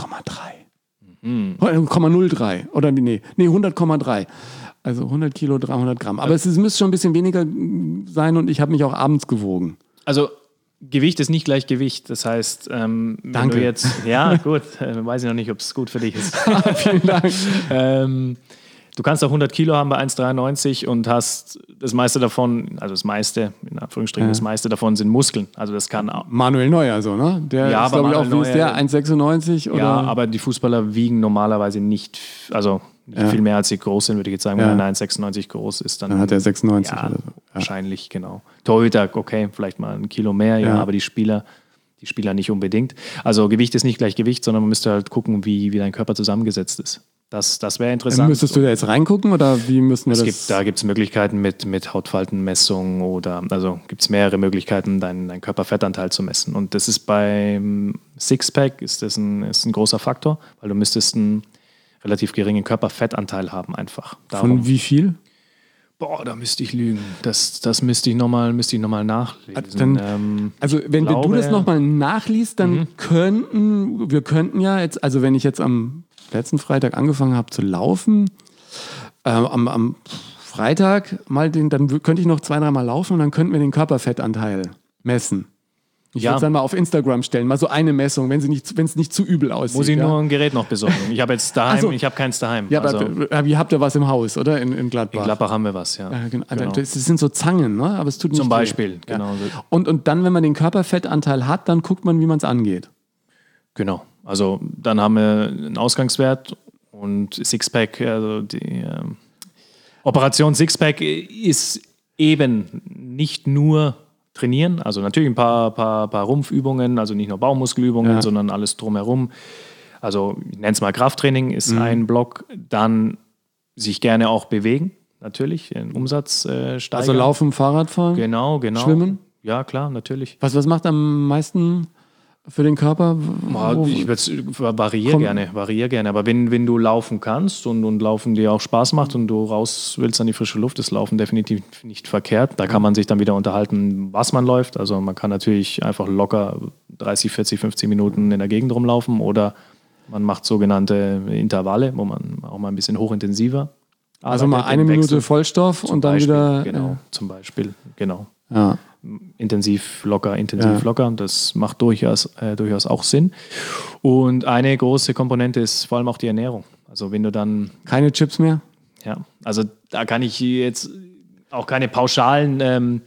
100,03. Oder nee, 100,3. Also 100 Kilo, 300 Gramm. Aber es müsste schon ein bisschen weniger sein, und ich habe mich auch abends gewogen. Also Gewicht ist nicht gleich Gewicht. Das heißt, wenn Danke. du jetzt... Ja, gut. Weiß ich noch nicht, ob es gut für dich ist. Vielen Dank. Du kannst auch 100 Kilo haben bei 1,93 und hast das meiste davon, also das meiste, in Anführungsstrichen, das meiste davon sind Muskeln. Also das kann auch... Manuel Neuer, so, ne? Der Ja, ist, aber glaube ich, auch, wie Manuel ist der? 1,96? Oder? Ja, aber die Fußballer wiegen normalerweise nicht, also nicht viel mehr als sie groß sind, würde ich jetzt sagen. Wenn einer 1,96 groß ist, dann hat er 96 ja, oder so. Ja. Wahrscheinlich, genau. Torhüter, okay, vielleicht mal ein Kilo mehr, aber die Spieler nicht unbedingt. Also Gewicht ist nicht gleich Gewicht, sondern man müsste halt gucken, wie dein Körper zusammengesetzt ist. Das wäre interessant. Müsstest du da jetzt reingucken, oder wie müssen wir das? Da gibt es Möglichkeiten mit Hautfaltenmessung, oder also gibt es mehrere Möglichkeiten, deinen Körperfettanteil zu messen. Und das ist beim Sixpack ist ein großer Faktor, weil du müsstest einen relativ geringen Körperfettanteil haben einfach. Von wie viel? Da müsste ich lügen. Das müsste ich nochmal nachlesen. Also wenn du das nochmal nachliest, dann könnten ja jetzt, also wenn ich jetzt am letzten Freitag angefangen habe zu laufen, am Freitag dann könnte ich noch 2-3 Mal laufen und dann könnten wir den Körperfettanteil messen. Ich würde es dann mal auf Instagram stellen, mal so eine Messung, wenn es nicht zu übel aussieht. Muss ich nur ein Gerät noch besorgen. Ich habe jetzt daheim, ich habe keins daheim. Ja, aber ihr habt ja was im Haus, oder? In Gladbach. In Gladbach haben wir was, ja. Genau. Das sind so Zangen, ne? Aber es tut nicht Zum weh. Beispiel, genau. Ja. Und dann, wenn man den Körperfettanteil hat, dann guckt man, wie man es angeht. Genau. Also dann haben wir einen Ausgangswert und Sixpack, also die Operation Sixpack ist eben nicht nur trainieren, also natürlich ein paar Rumpfübungen, also nicht nur Bauchmuskelübungen, sondern alles drumherum. Also ich nenne es mal Krafttraining, ist ein Block. Dann sich gerne auch bewegen, natürlich, den Umsatz steigern. Also laufen, Fahrradfahren? Genau. Schwimmen? Ja, klar, natürlich. Was macht am meisten für den Körper? Ich variiere gerne. Aber wenn du laufen kannst und Laufen dir auch Spaß macht und du raus willst an die frische Luft, ist Laufen definitiv nicht verkehrt. Da kann man sich dann wieder unterhalten, was man läuft. Also man kann natürlich einfach locker 30, 40, 50 Minuten in der Gegend rumlaufen oder man macht sogenannte Intervalle, wo man auch mal ein bisschen hochintensiver arbeitet. Also mal eine Minute Vollstoff und dann wieder... Genau, zum Beispiel, genau. Ja. Intensiv, locker. Das macht durchaus auch Sinn. Und eine große Komponente ist vor allem auch die Ernährung. Also wenn du dann... Keine Chips mehr? Ja, also da kann ich jetzt auch keine pauschalen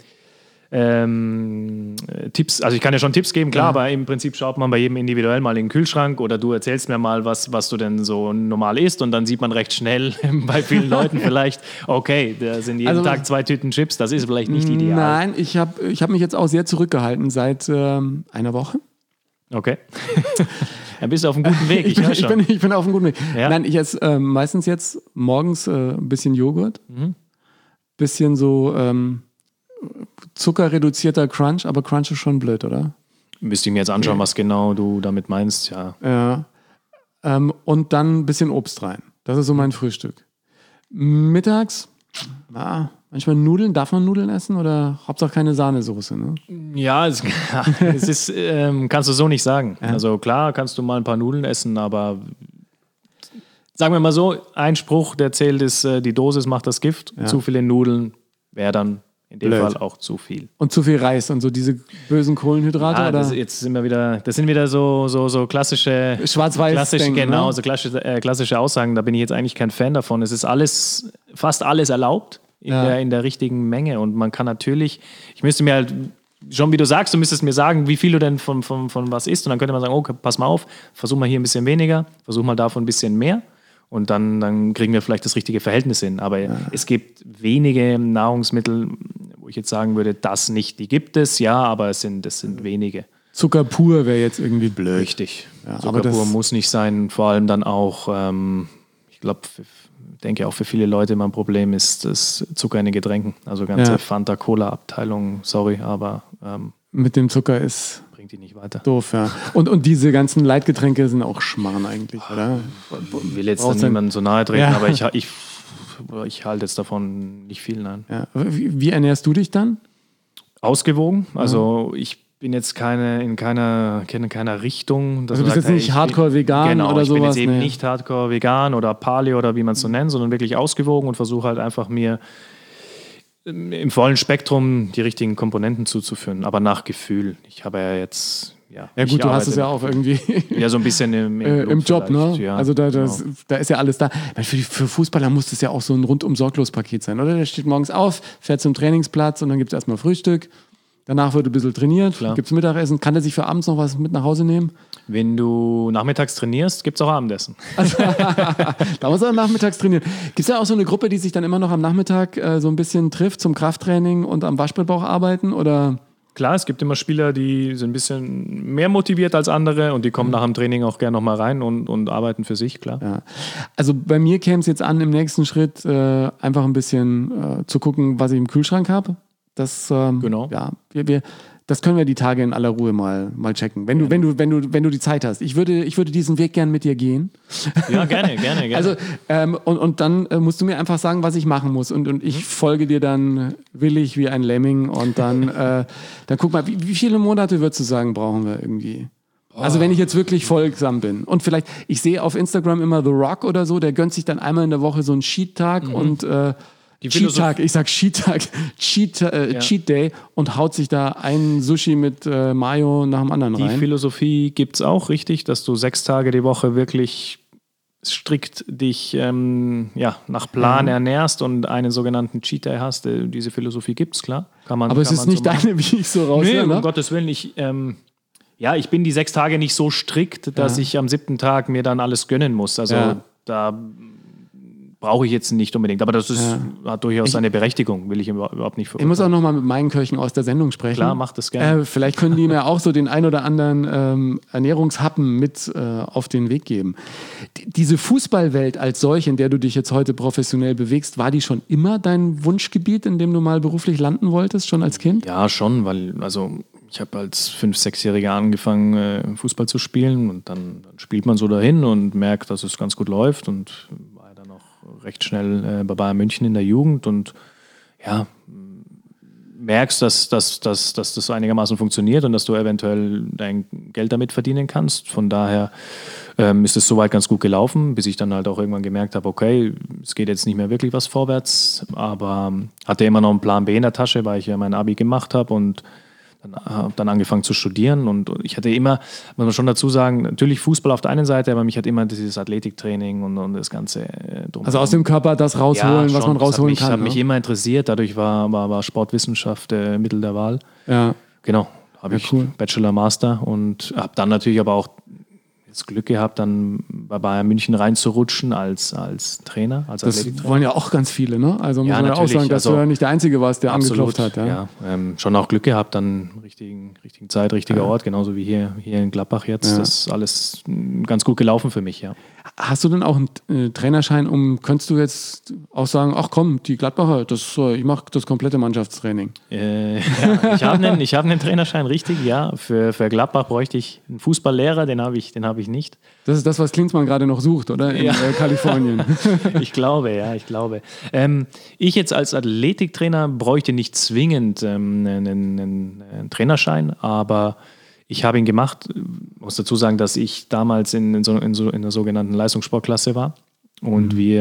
Tipps, also ich kann ja schon Tipps geben, klar, aber im Prinzip schaut man bei jedem individuell mal in den Kühlschrank oder du erzählst mir mal, was du denn so normal isst und dann sieht man recht schnell bei vielen Leuten vielleicht, okay, da sind jeden Tag 2 Tüten Chips, das ist vielleicht nicht ideal. Nein, ich hab mich jetzt auch sehr zurückgehalten seit einer Woche. Okay. Dann bist du auf einem guten Weg, ich höre schon. Ich bin auf einem guten Weg. Ja. Nein, ich esse meistens jetzt morgens ein bisschen Joghurt, bisschen so zuckerreduzierter Crunch, aber Crunch ist schon blöd, oder? Müsste ich mir jetzt anschauen, was genau du damit meinst, ja. Ja. Und dann ein bisschen Obst rein. Das ist so mein Frühstück. Mittags, manchmal Nudeln. Darf man Nudeln essen oder Hauptsache keine Sahnesoße, ne? Ja, es ist, kannst du so nicht sagen. Ja. Also klar kannst du mal ein paar Nudeln essen, aber sagen wir mal so, ein Spruch, der zählt, ist, die Dosis macht das Gift. Ja. Zu viele Nudeln wäre dann in dem Fall auch zu viel. Und zu viel Reis und so diese bösen Kohlenhydrate? Ja, oder? Das sind wieder so klassische Schwarz-Weiß-Denken, genau, so klassische Aussagen. Da bin ich jetzt eigentlich kein Fan davon. Es ist fast alles erlaubt in der richtigen Menge. Und man kann natürlich, ich müsste mir halt, schon wie du sagst, du müsstest mir sagen, wie viel du denn von was isst. Und dann könnte man sagen, okay, pass mal auf, versuch mal hier ein bisschen weniger, versuch mal davon ein bisschen mehr. Und dann kriegen wir vielleicht das richtige Verhältnis hin. Aber es gibt wenige Nahrungsmittel, wo ich jetzt sagen würde, das nicht, die gibt es, ja, aber das sind wenige. Zucker pur wäre jetzt irgendwie blöd. Richtig. Ja, Zucker pur muss nicht sein. Vor allem dann auch, ich denke auch für viele Leute immer ein Problem ist das Zucker in den Getränken. Also ganze Fanta-Cola-Abteilung, sorry, aber mit dem Zucker ist... bringt die nicht weiter. Doof, ja. Und diese ganzen Leitgetränke sind auch Schmarrn eigentlich, oder? Ich will jetzt niemandem so nahe treten, aber ich halte jetzt davon nicht viel, nein. Ja. Wie ernährst du dich dann? Ausgewogen. Also ich bin jetzt in keiner Richtung. Also du bist jetzt nicht Hardcore-Vegan oder sowas? Ich bin jetzt eben nicht Hardcore-Vegan oder Paleo oder wie man es so nennt, sondern wirklich ausgewogen und versuche halt einfach mir im vollen Spektrum die richtigen Komponenten zuzuführen, aber nach Gefühl. Ich habe ja jetzt... Ja gut, du hast es ja auch irgendwie... Ja, so ein bisschen im Job, ne? Ja, also da ist ja alles da. Für Fußballer muss das ja auch so ein rundum-Sorglos-Paket sein, oder? Der steht morgens auf, fährt zum Trainingsplatz und dann gibt es erstmal Frühstück. Danach wird ein bisschen trainiert, gibt es Mittagessen. Kann der sich für abends noch was mit nach Hause nehmen? Wenn du nachmittags trainierst, gibt es auch Abendessen. Also, da muss er nachmittags trainieren. Gibt es ja auch so eine Gruppe, die sich dann immer noch am Nachmittag so ein bisschen trifft zum Krafttraining und am Waschbrettbauch arbeiten? Oder? Klar, es gibt immer Spieler, die sind ein bisschen mehr motiviert als andere und die kommen nach dem Training auch gerne nochmal rein und arbeiten für sich, klar. Ja. Also bei mir käme es jetzt an, im nächsten Schritt einfach ein bisschen zu gucken, was ich im Kühlschrank habe. Das, genau. Ja, das können wir die Tage in aller Ruhe mal checken. Wenn du die Zeit hast. Ich würde diesen Weg gern mit dir gehen. Ja, gerne. Also, und dann musst du mir einfach sagen, was ich machen muss. Und ich folge dir dann willig wie ein Lemming. Und dann guck mal, wie viele Monate würdest du sagen, brauchen wir irgendwie? Also wenn ich jetzt wirklich folgsam bin. Und vielleicht, ich sehe auf Instagram immer The Rock oder so, der gönnt sich dann einmal in der Woche so einen Cheat-Tag und Cheat-Tag, ich sag Cheat Day und haut sich da ein Sushi mit Mayo nach dem anderen rein. Die Philosophie gibt es auch, richtig, dass du 6 Tage die Woche wirklich strikt dich nach Plan ernährst und einen sogenannten Cheat Day hast. Diese Philosophie gibt es, klar. Aber es ist nicht deine, wie ich so raushöre, um Gottes Willen. Ich bin die 6 Tage nicht so strikt, dass ich am 7. Tag mir dann alles gönnen muss. Also da brauche ich jetzt nicht unbedingt. Aber das hat durchaus seine Berechtigung, will ich überhaupt nicht verurteilen. Ich muss auch noch mal mit meinen Köchen aus der Sendung sprechen. Klar, mach das gerne. Vielleicht können die mir auch so den ein oder anderen Ernährungshappen mit auf den Weg geben. Diese Fußballwelt als solche, in der du dich jetzt heute professionell bewegst, war die schon immer dein Wunschgebiet, in dem du mal beruflich landen wolltest, schon als Kind? Ja, schon, weil ich habe als 5-, 6-Jähriger angefangen, Fußball zu spielen und dann spielt man so dahin und merkt, dass es ganz gut läuft und war dann auch recht schnell bei Bayern München in der Jugend und merkst, dass das einigermaßen funktioniert und dass du eventuell dein Geld damit verdienen kannst. Von daher ist es soweit ganz gut gelaufen, bis ich dann halt auch irgendwann gemerkt habe, okay, es geht jetzt nicht mehr wirklich was vorwärts, aber hatte immer noch einen Plan B in der Tasche, weil ich ja mein Abi gemacht habe und habe dann angefangen zu studieren und ich hatte immer, muss man schon dazu sagen, natürlich Fußball auf der einen Seite, aber mich hat immer dieses Athletiktraining und das Ganze drum. Also aus dem Körper das rausholen, was man rausholen kann. Das hat mich immer interessiert, dadurch war Sportwissenschaft Mittel der Wahl. Ja. Genau, habe ich cool. Bachelor, Master und habe dann natürlich aber auch das Glück gehabt, dann bei Bayern München reinzurutschen als Trainer, als Athletiktrainer. Das wollen ja auch ganz viele, ne? Also muss man ja auch sagen, dass du ja nicht der Einzige warst, der angeklopft hat. Ja, schon auch Glück gehabt, dann richtigen Zeit, richtiger Ort, genauso wie hier in Gladbach jetzt. Ja. Das ist alles ganz gut gelaufen für mich, ja. Hast du denn auch einen Trainerschein, könntest du jetzt auch sagen, ach komm, die Gladbacher, ich mache das komplette Mannschaftstraining? Ich habe einen Trainerschein, richtig, ja. Für Gladbach bräuchte ich einen Fußballlehrer, den habe ich nicht. Das ist das, was Klinsmann gerade noch sucht, oder? In Kalifornien. Ich glaube. Ich jetzt als Athletiktrainer bräuchte nicht zwingend einen Trainerschein, aber ich habe ihn gemacht. Ich muss dazu sagen, dass ich damals in der sogenannten Leistungssportklasse war. Und wie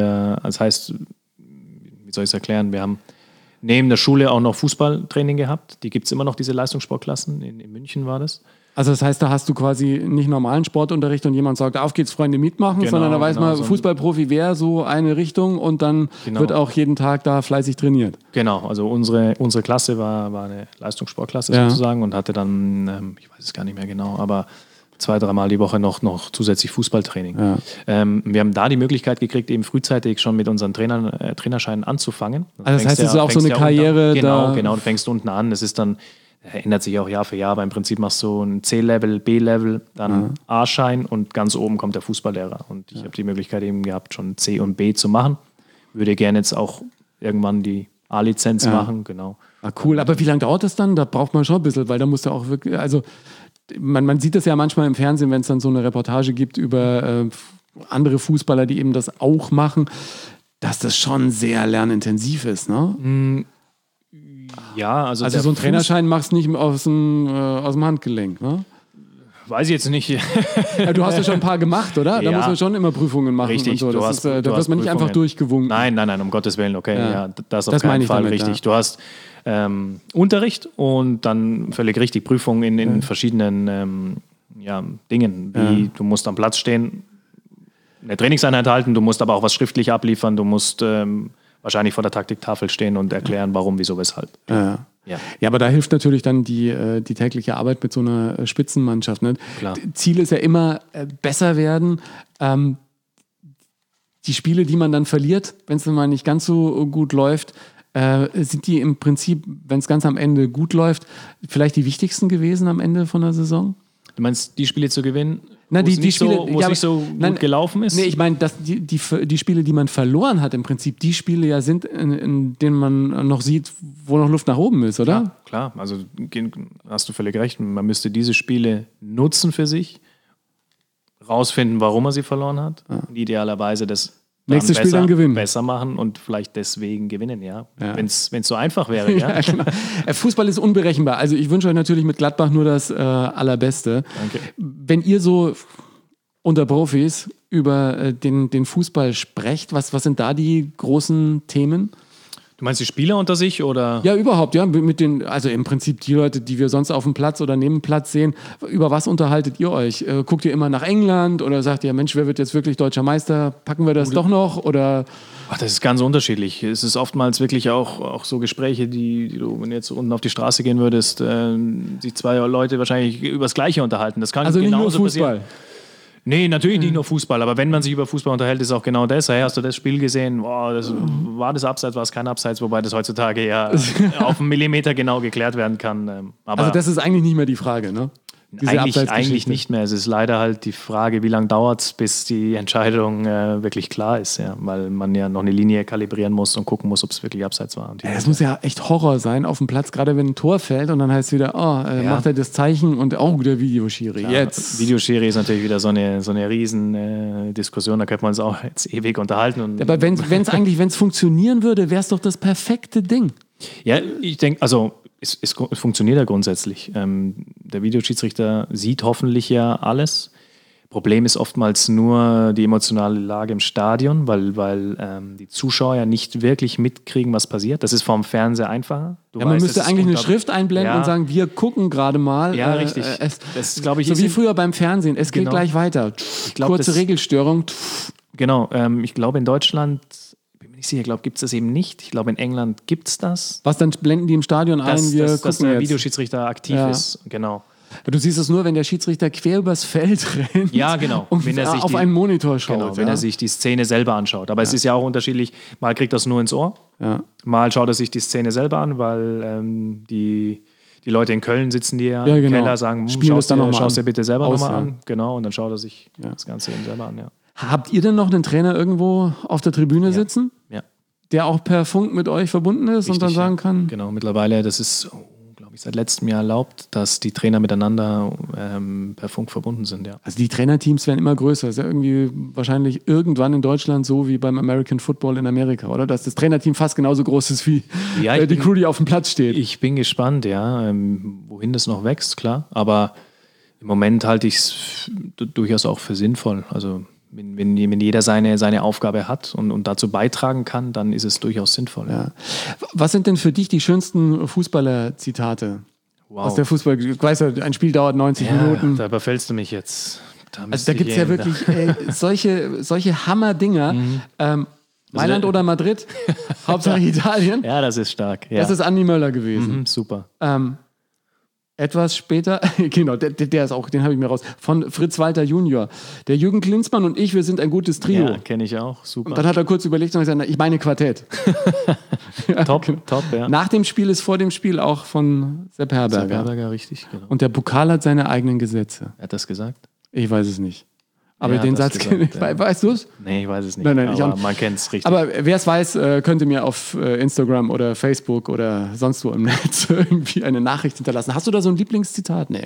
soll ich es erklären? Wir haben neben der Schule auch noch Fußballtraining gehabt. Die gibt es immer noch, diese Leistungssportklassen. In München war das. Also das heißt, da hast du quasi nicht normalen Sportunterricht und jemand sagt, auf geht's Freunde mitmachen, sondern da weiß man, Fußballprofi wäre so eine Richtung und dann wird auch jeden Tag da fleißig trainiert. Genau, also unsere Klasse war eine Leistungssportklasse sozusagen und hatte dann, ich weiß es gar nicht mehr genau, aber 2-3 Mal die Woche noch zusätzlich Fußballtraining. Ja. Wir haben da die Möglichkeit gekriegt, eben frühzeitig schon mit unseren Trainerscheinen anzufangen. Also das heißt, es ist auch so eine Karriere. Genau, du fängst unten an, es ist dann ändert sich auch Jahr für Jahr, aber im Prinzip machst du ein C-Level, B-Level, dann A-Schein und ganz oben kommt der Fußballlehrer. Und ich habe die Möglichkeit eben gehabt, schon C und B zu machen. Würde gerne jetzt auch irgendwann die A-Lizenz machen, genau. Cool, aber wie lange dauert das dann? Da braucht man schon ein bisschen, weil da musst du auch wirklich, also man sieht das ja manchmal im Fernsehen, wenn es dann so eine Reportage gibt über andere Fußballer, die eben das auch machen, dass das schon sehr lernintensiv ist, ne? Ja, also so einen Trainerschein machst du nicht aus dem Handgelenk, ne? Weiß ich jetzt nicht. Ja, du hast ja schon ein paar gemacht, oder? Da muss man schon immer Prüfungen machen. Richtig, und so. Da wird man nicht einfach durchgewunken. Nein, um Gottes Willen, okay. Ja, das auf keinen Fall damit, richtig. Ja. Du hast Unterricht und dann völlig richtig Prüfungen in verschiedenen Dingen. Wie du musst am Platz stehen, eine Trainingseinheit halten, du musst aber auch was schriftlich abliefern, du musst wahrscheinlich vor der Taktiktafel stehen und erklären, warum, wieso, weshalb. Ja, aber da hilft natürlich dann die tägliche Arbeit mit so einer Spitzenmannschaft. Ne? Klar. Ziel ist ja immer besser werden. Die Spiele, die man dann verliert, wenn es dann mal nicht ganz so gut läuft, sind die im Prinzip, wenn es ganz am Ende gut läuft, vielleicht die wichtigsten gewesen am Ende von der Saison? Du meinst, die Spiele zu gewinnen, wo es nicht so gut gelaufen ist? Nee, ich meine, dass die Spiele, die man verloren hat, im Prinzip die Spiele ja sind, in denen man noch sieht, wo noch Luft nach oben ist, oder? Klar. Also hast du völlig recht. Man müsste diese Spiele nutzen für sich, rausfinden, warum man sie verloren hat und idealerweise das nächstes Spiel dann gewinnen. Besser machen und vielleicht deswegen gewinnen, ja. Wenn es so einfach wäre, ja. Genau. Fußball ist unberechenbar. Also ich wünsche euch natürlich mit Gladbach nur das Allerbeste. Danke. Wenn ihr so unter Profis über den Fußball sprecht, was sind da die großen Themen? Du meinst die Spieler unter sich oder? Ja, überhaupt, ja. Also im Prinzip die Leute, die wir sonst auf dem Platz oder neben dem Platz sehen. Über was unterhaltet ihr euch? Guckt ihr immer nach England oder sagt ihr, Mensch, wer wird jetzt wirklich deutscher Meister? Packen wir das doch noch? Oder? Ach, das ist ganz unterschiedlich. Es ist oftmals wirklich auch so Gespräche, die du, wenn du jetzt unten auf die Straße gehen würdest, sich zwei Leute wahrscheinlich über das Gleiche unterhalten. Das kann Also nicht nur genauso Fußball. passieren. Nee, natürlich nicht nur Fußball, aber wenn man sich über Fußball unterhält, ist auch genau das. Hey, hast du das Spiel gesehen? Boah, war das Abseits, war es kein Abseits, wobei das heutzutage ja auf einen Millimeter genau geklärt werden kann. Aber Also das ist eigentlich nicht mehr die Frage, ne? Diese eigentlich nicht mehr. Es ist leider halt die Frage, wie lange dauert es, bis die Entscheidung wirklich klar ist, ja? Weil man ja noch eine Linie kalibrieren muss und gucken muss, ob es wirklich Abseits war. Und das muss ja echt Horror sein auf dem Platz, gerade wenn ein Tor fällt und dann heißt es wieder, macht er das Zeichen und der Videoschiri. Klar, jetzt. Videoschiri ist natürlich wieder so eine riesen Diskussion, da könnte man uns auch jetzt ewig unterhalten. Aber wenn es funktionieren würde, wäre es doch das perfekte Ding. Ja, ich denke, also es funktioniert ja grundsätzlich. Der Videoschiedsrichter sieht hoffentlich ja alles. Problem ist oftmals nur die emotionale Lage im Stadion, weil die Zuschauer ja nicht wirklich mitkriegen, was passiert. Das ist vom Fernseher einfacher. Man müsste eigentlich eine Schrift einblenden und sagen, wir gucken gerade mal. Ja, richtig. Das, glaube ich, so wie früher beim Fernsehen. Es geht gleich weiter. Kurze Regelstörung. Genau. Ich glaube, in Deutschland... Ich glaube, gibt es das eben nicht. Ich glaube, in England gibt es das. Was, dann blenden die im Stadion ein, dass der Videoschiedsrichter aktiv ist. Genau. Du siehst es nur, wenn der Schiedsrichter quer übers Feld rennt. Ja, genau. Und wenn er sich auf einen Monitor schaut. Genau, wenn er sich die Szene selber anschaut. Aber es ist ja auch unterschiedlich. Mal kriegt er es nur ins Ohr. Ja. Mal schaut er sich die Szene selber an, weil die Leute in Köln sitzen, die ja im Keller sagen, schaust dir bitte selber nochmal an. Genau, und dann schaut er sich das Ganze eben selber an, ja. Habt ihr denn noch einen Trainer irgendwo auf der Tribüne sitzen? Ja. Der auch per Funk mit euch verbunden ist und dann sagen kann? Genau, mittlerweile, das ist, glaube ich, seit letztem Jahr erlaubt, dass die Trainer miteinander per Funk verbunden sind, ja. Also die Trainerteams werden immer größer. Das ist ja irgendwie wahrscheinlich irgendwann in Deutschland so wie beim American Football in Amerika, oder? Dass das Trainerteam fast genauso groß ist wie die Crew, die auf dem Platz steht. Ich bin gespannt, ja, wohin das noch wächst, klar. Aber im Moment halte ich es durchaus auch für sinnvoll. Also wenn jeder seine Aufgabe hat und dazu beitragen kann, dann ist es durchaus sinnvoll. Ja. Was sind denn für dich die schönsten Fußballer-Zitate? Wow. Aus der Fußball, weißt du, ein Spiel dauert 90 Minuten. Da überfällst du mich jetzt. Da gibt es ja wirklich solche Hammer-Dinger. Mailand oder Madrid? Hauptsache Italien. Ja, das ist stark. Ja. Das ist Andi Möller gewesen. Super. Etwas später, genau, der ist auch, den habe ich mir raus, von Fritz Walter Junior. Der Jürgen Klinsmann und ich, wir sind ein gutes Trio. Ja, kenne ich auch, super. Und dann hat er kurz überlegt und gesagt, ich meine Quartett. Top, ja. Nach dem Spiel ist vor dem Spiel auch von Sepp Herberger. Sepp Herberger, richtig, genau. Und der Pokal hat seine eigenen Gesetze. Er hat das gesagt? Ich weiß es nicht. Aber den Satz kenne ich. Weißt du es? Nee, ich weiß es nicht. Nein, aber man kennt es richtig. Aber wer es weiß, könnte mir auf Instagram oder Facebook oder sonst wo im Netz irgendwie eine Nachricht hinterlassen. Hast du da so ein Lieblingszitat? Nee.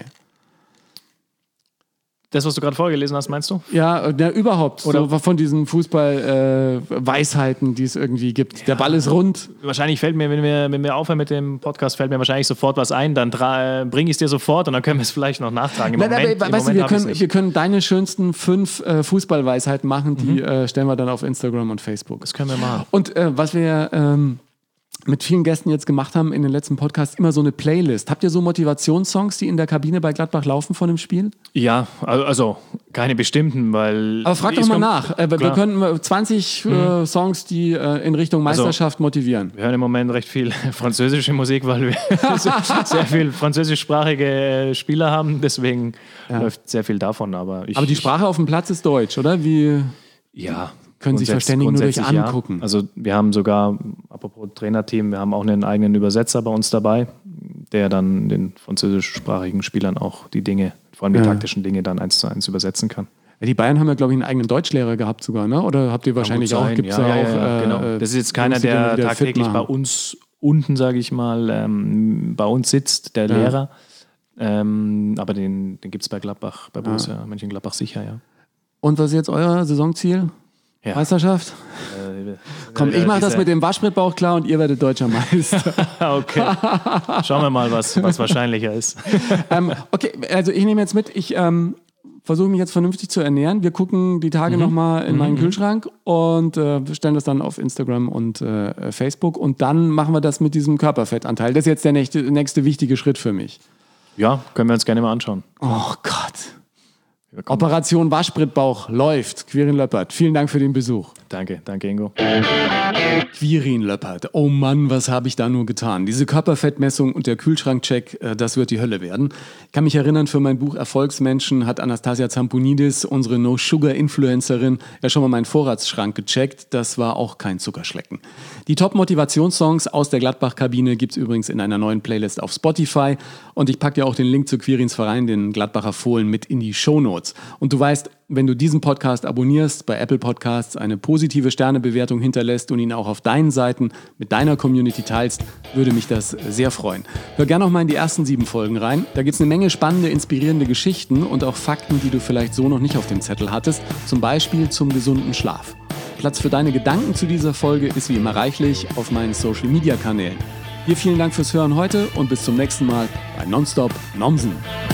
Das, was du gerade vorgelesen hast, meinst du? Ja, überhaupt. Oder so von diesen Fußball-Weisheiten, die es irgendwie gibt. Ja. Der Ball ist rund. Wahrscheinlich fällt mir, wenn wir aufhören mit dem Podcast, fällt mir wahrscheinlich sofort was ein. Dann bringe ich es dir sofort und dann können wir es vielleicht noch nachtragen. Wir können deine schönsten 5 Fußball-Weisheiten machen, die stellen wir dann auf Instagram und Facebook. Das können wir machen. Und was wir mit vielen Gästen jetzt gemacht haben in den letzten Podcasts, immer so eine Playlist. Habt ihr so Motivationssongs, die in der Kabine bei Gladbach laufen von dem Spiel? Ja, also keine bestimmten, weil... Aber frag doch mal nach. Wir können 20 Songs, die in Richtung Meisterschaft motivieren. Wir hören im Moment recht viel französische Musik, weil wir sehr viel französischsprachige Spieler haben. Deswegen läuft sehr viel davon. Aber die Sprache auf dem Platz ist Deutsch, oder? Ja, können sich verständigen nur durch Angucken. Ja. Also wir haben sogar, apropos Trainerteam, wir haben auch einen eigenen Übersetzer bei uns dabei, der dann den französischsprachigen Spielern auch die Dinge, vor allem die taktischen Dinge, dann 1:1 übersetzen kann. Ja, die Bayern haben ja, glaube ich, einen eigenen Deutschlehrer gehabt sogar, ne? Oder habt ihr wahrscheinlich auch? Gibt's ja, genau. Das ist jetzt keiner, der tagtäglich bei uns unten, sage ich mal, bei uns sitzt, der Lehrer. Aber den gibt es bei Gladbach, bei Borussia Mönchengladbach sicher, ja. Und was ist jetzt euer Saisonziel? Ja. Meisterschaft? Komm, ich mache das mit dem Waschbrettbauch klar und ihr werdet deutscher Meister. Okay. Schauen wir mal, was wahrscheinlicher ist. Okay, also ich nehme jetzt mit, versuche mich jetzt vernünftig zu ernähren. Wir gucken die Tage nochmal in meinen Kühlschrank und stellen das dann auf Instagram und Facebook. Und dann machen wir das mit diesem Körperfettanteil. Das ist jetzt der nächste wichtige Schritt für mich. Ja, können wir uns gerne mal anschauen. Oh Gott. Operation Waschbrettbauch läuft. Quirin Löppert, vielen Dank für den Besuch. Danke Ingo. Quirin Löppert, oh Mann, was habe ich da nur getan? Diese Körperfettmessung und der Kühlschrankcheck, das wird die Hölle werden. Ich kann mich erinnern, für mein Buch Erfolgsmenschen hat Anastasia Zamponidis, unsere No-Sugar-Influencerin, ja schon mal meinen Vorratsschrank gecheckt. Das war auch kein Zuckerschlecken. Die Top-Motivationssongs aus der Gladbach-Kabine gibt es übrigens in einer neuen Playlist auf Spotify. Und ich packe dir auch den Link zu Quirins Verein, den Gladbacher Fohlen, mit in die Shownotes. Und du weißt, wenn du diesen Podcast abonnierst, bei Apple Podcasts eine positive Sternebewertung hinterlässt und ihn auch auf deinen Seiten mit deiner Community teilst, würde mich das sehr freuen. Hör gerne noch mal in die ersten 7 Folgen rein. Da gibt es eine Menge spannende, inspirierende Geschichten und auch Fakten, die du vielleicht so noch nicht auf dem Zettel hattest. Zum Beispiel zum gesunden Schlaf. Platz für deine Gedanken zu dieser Folge ist wie immer reichlich auf meinen Social-Media-Kanälen. Dir vielen Dank fürs Hören heute und bis zum nächsten Mal bei Nonstop Nomsen.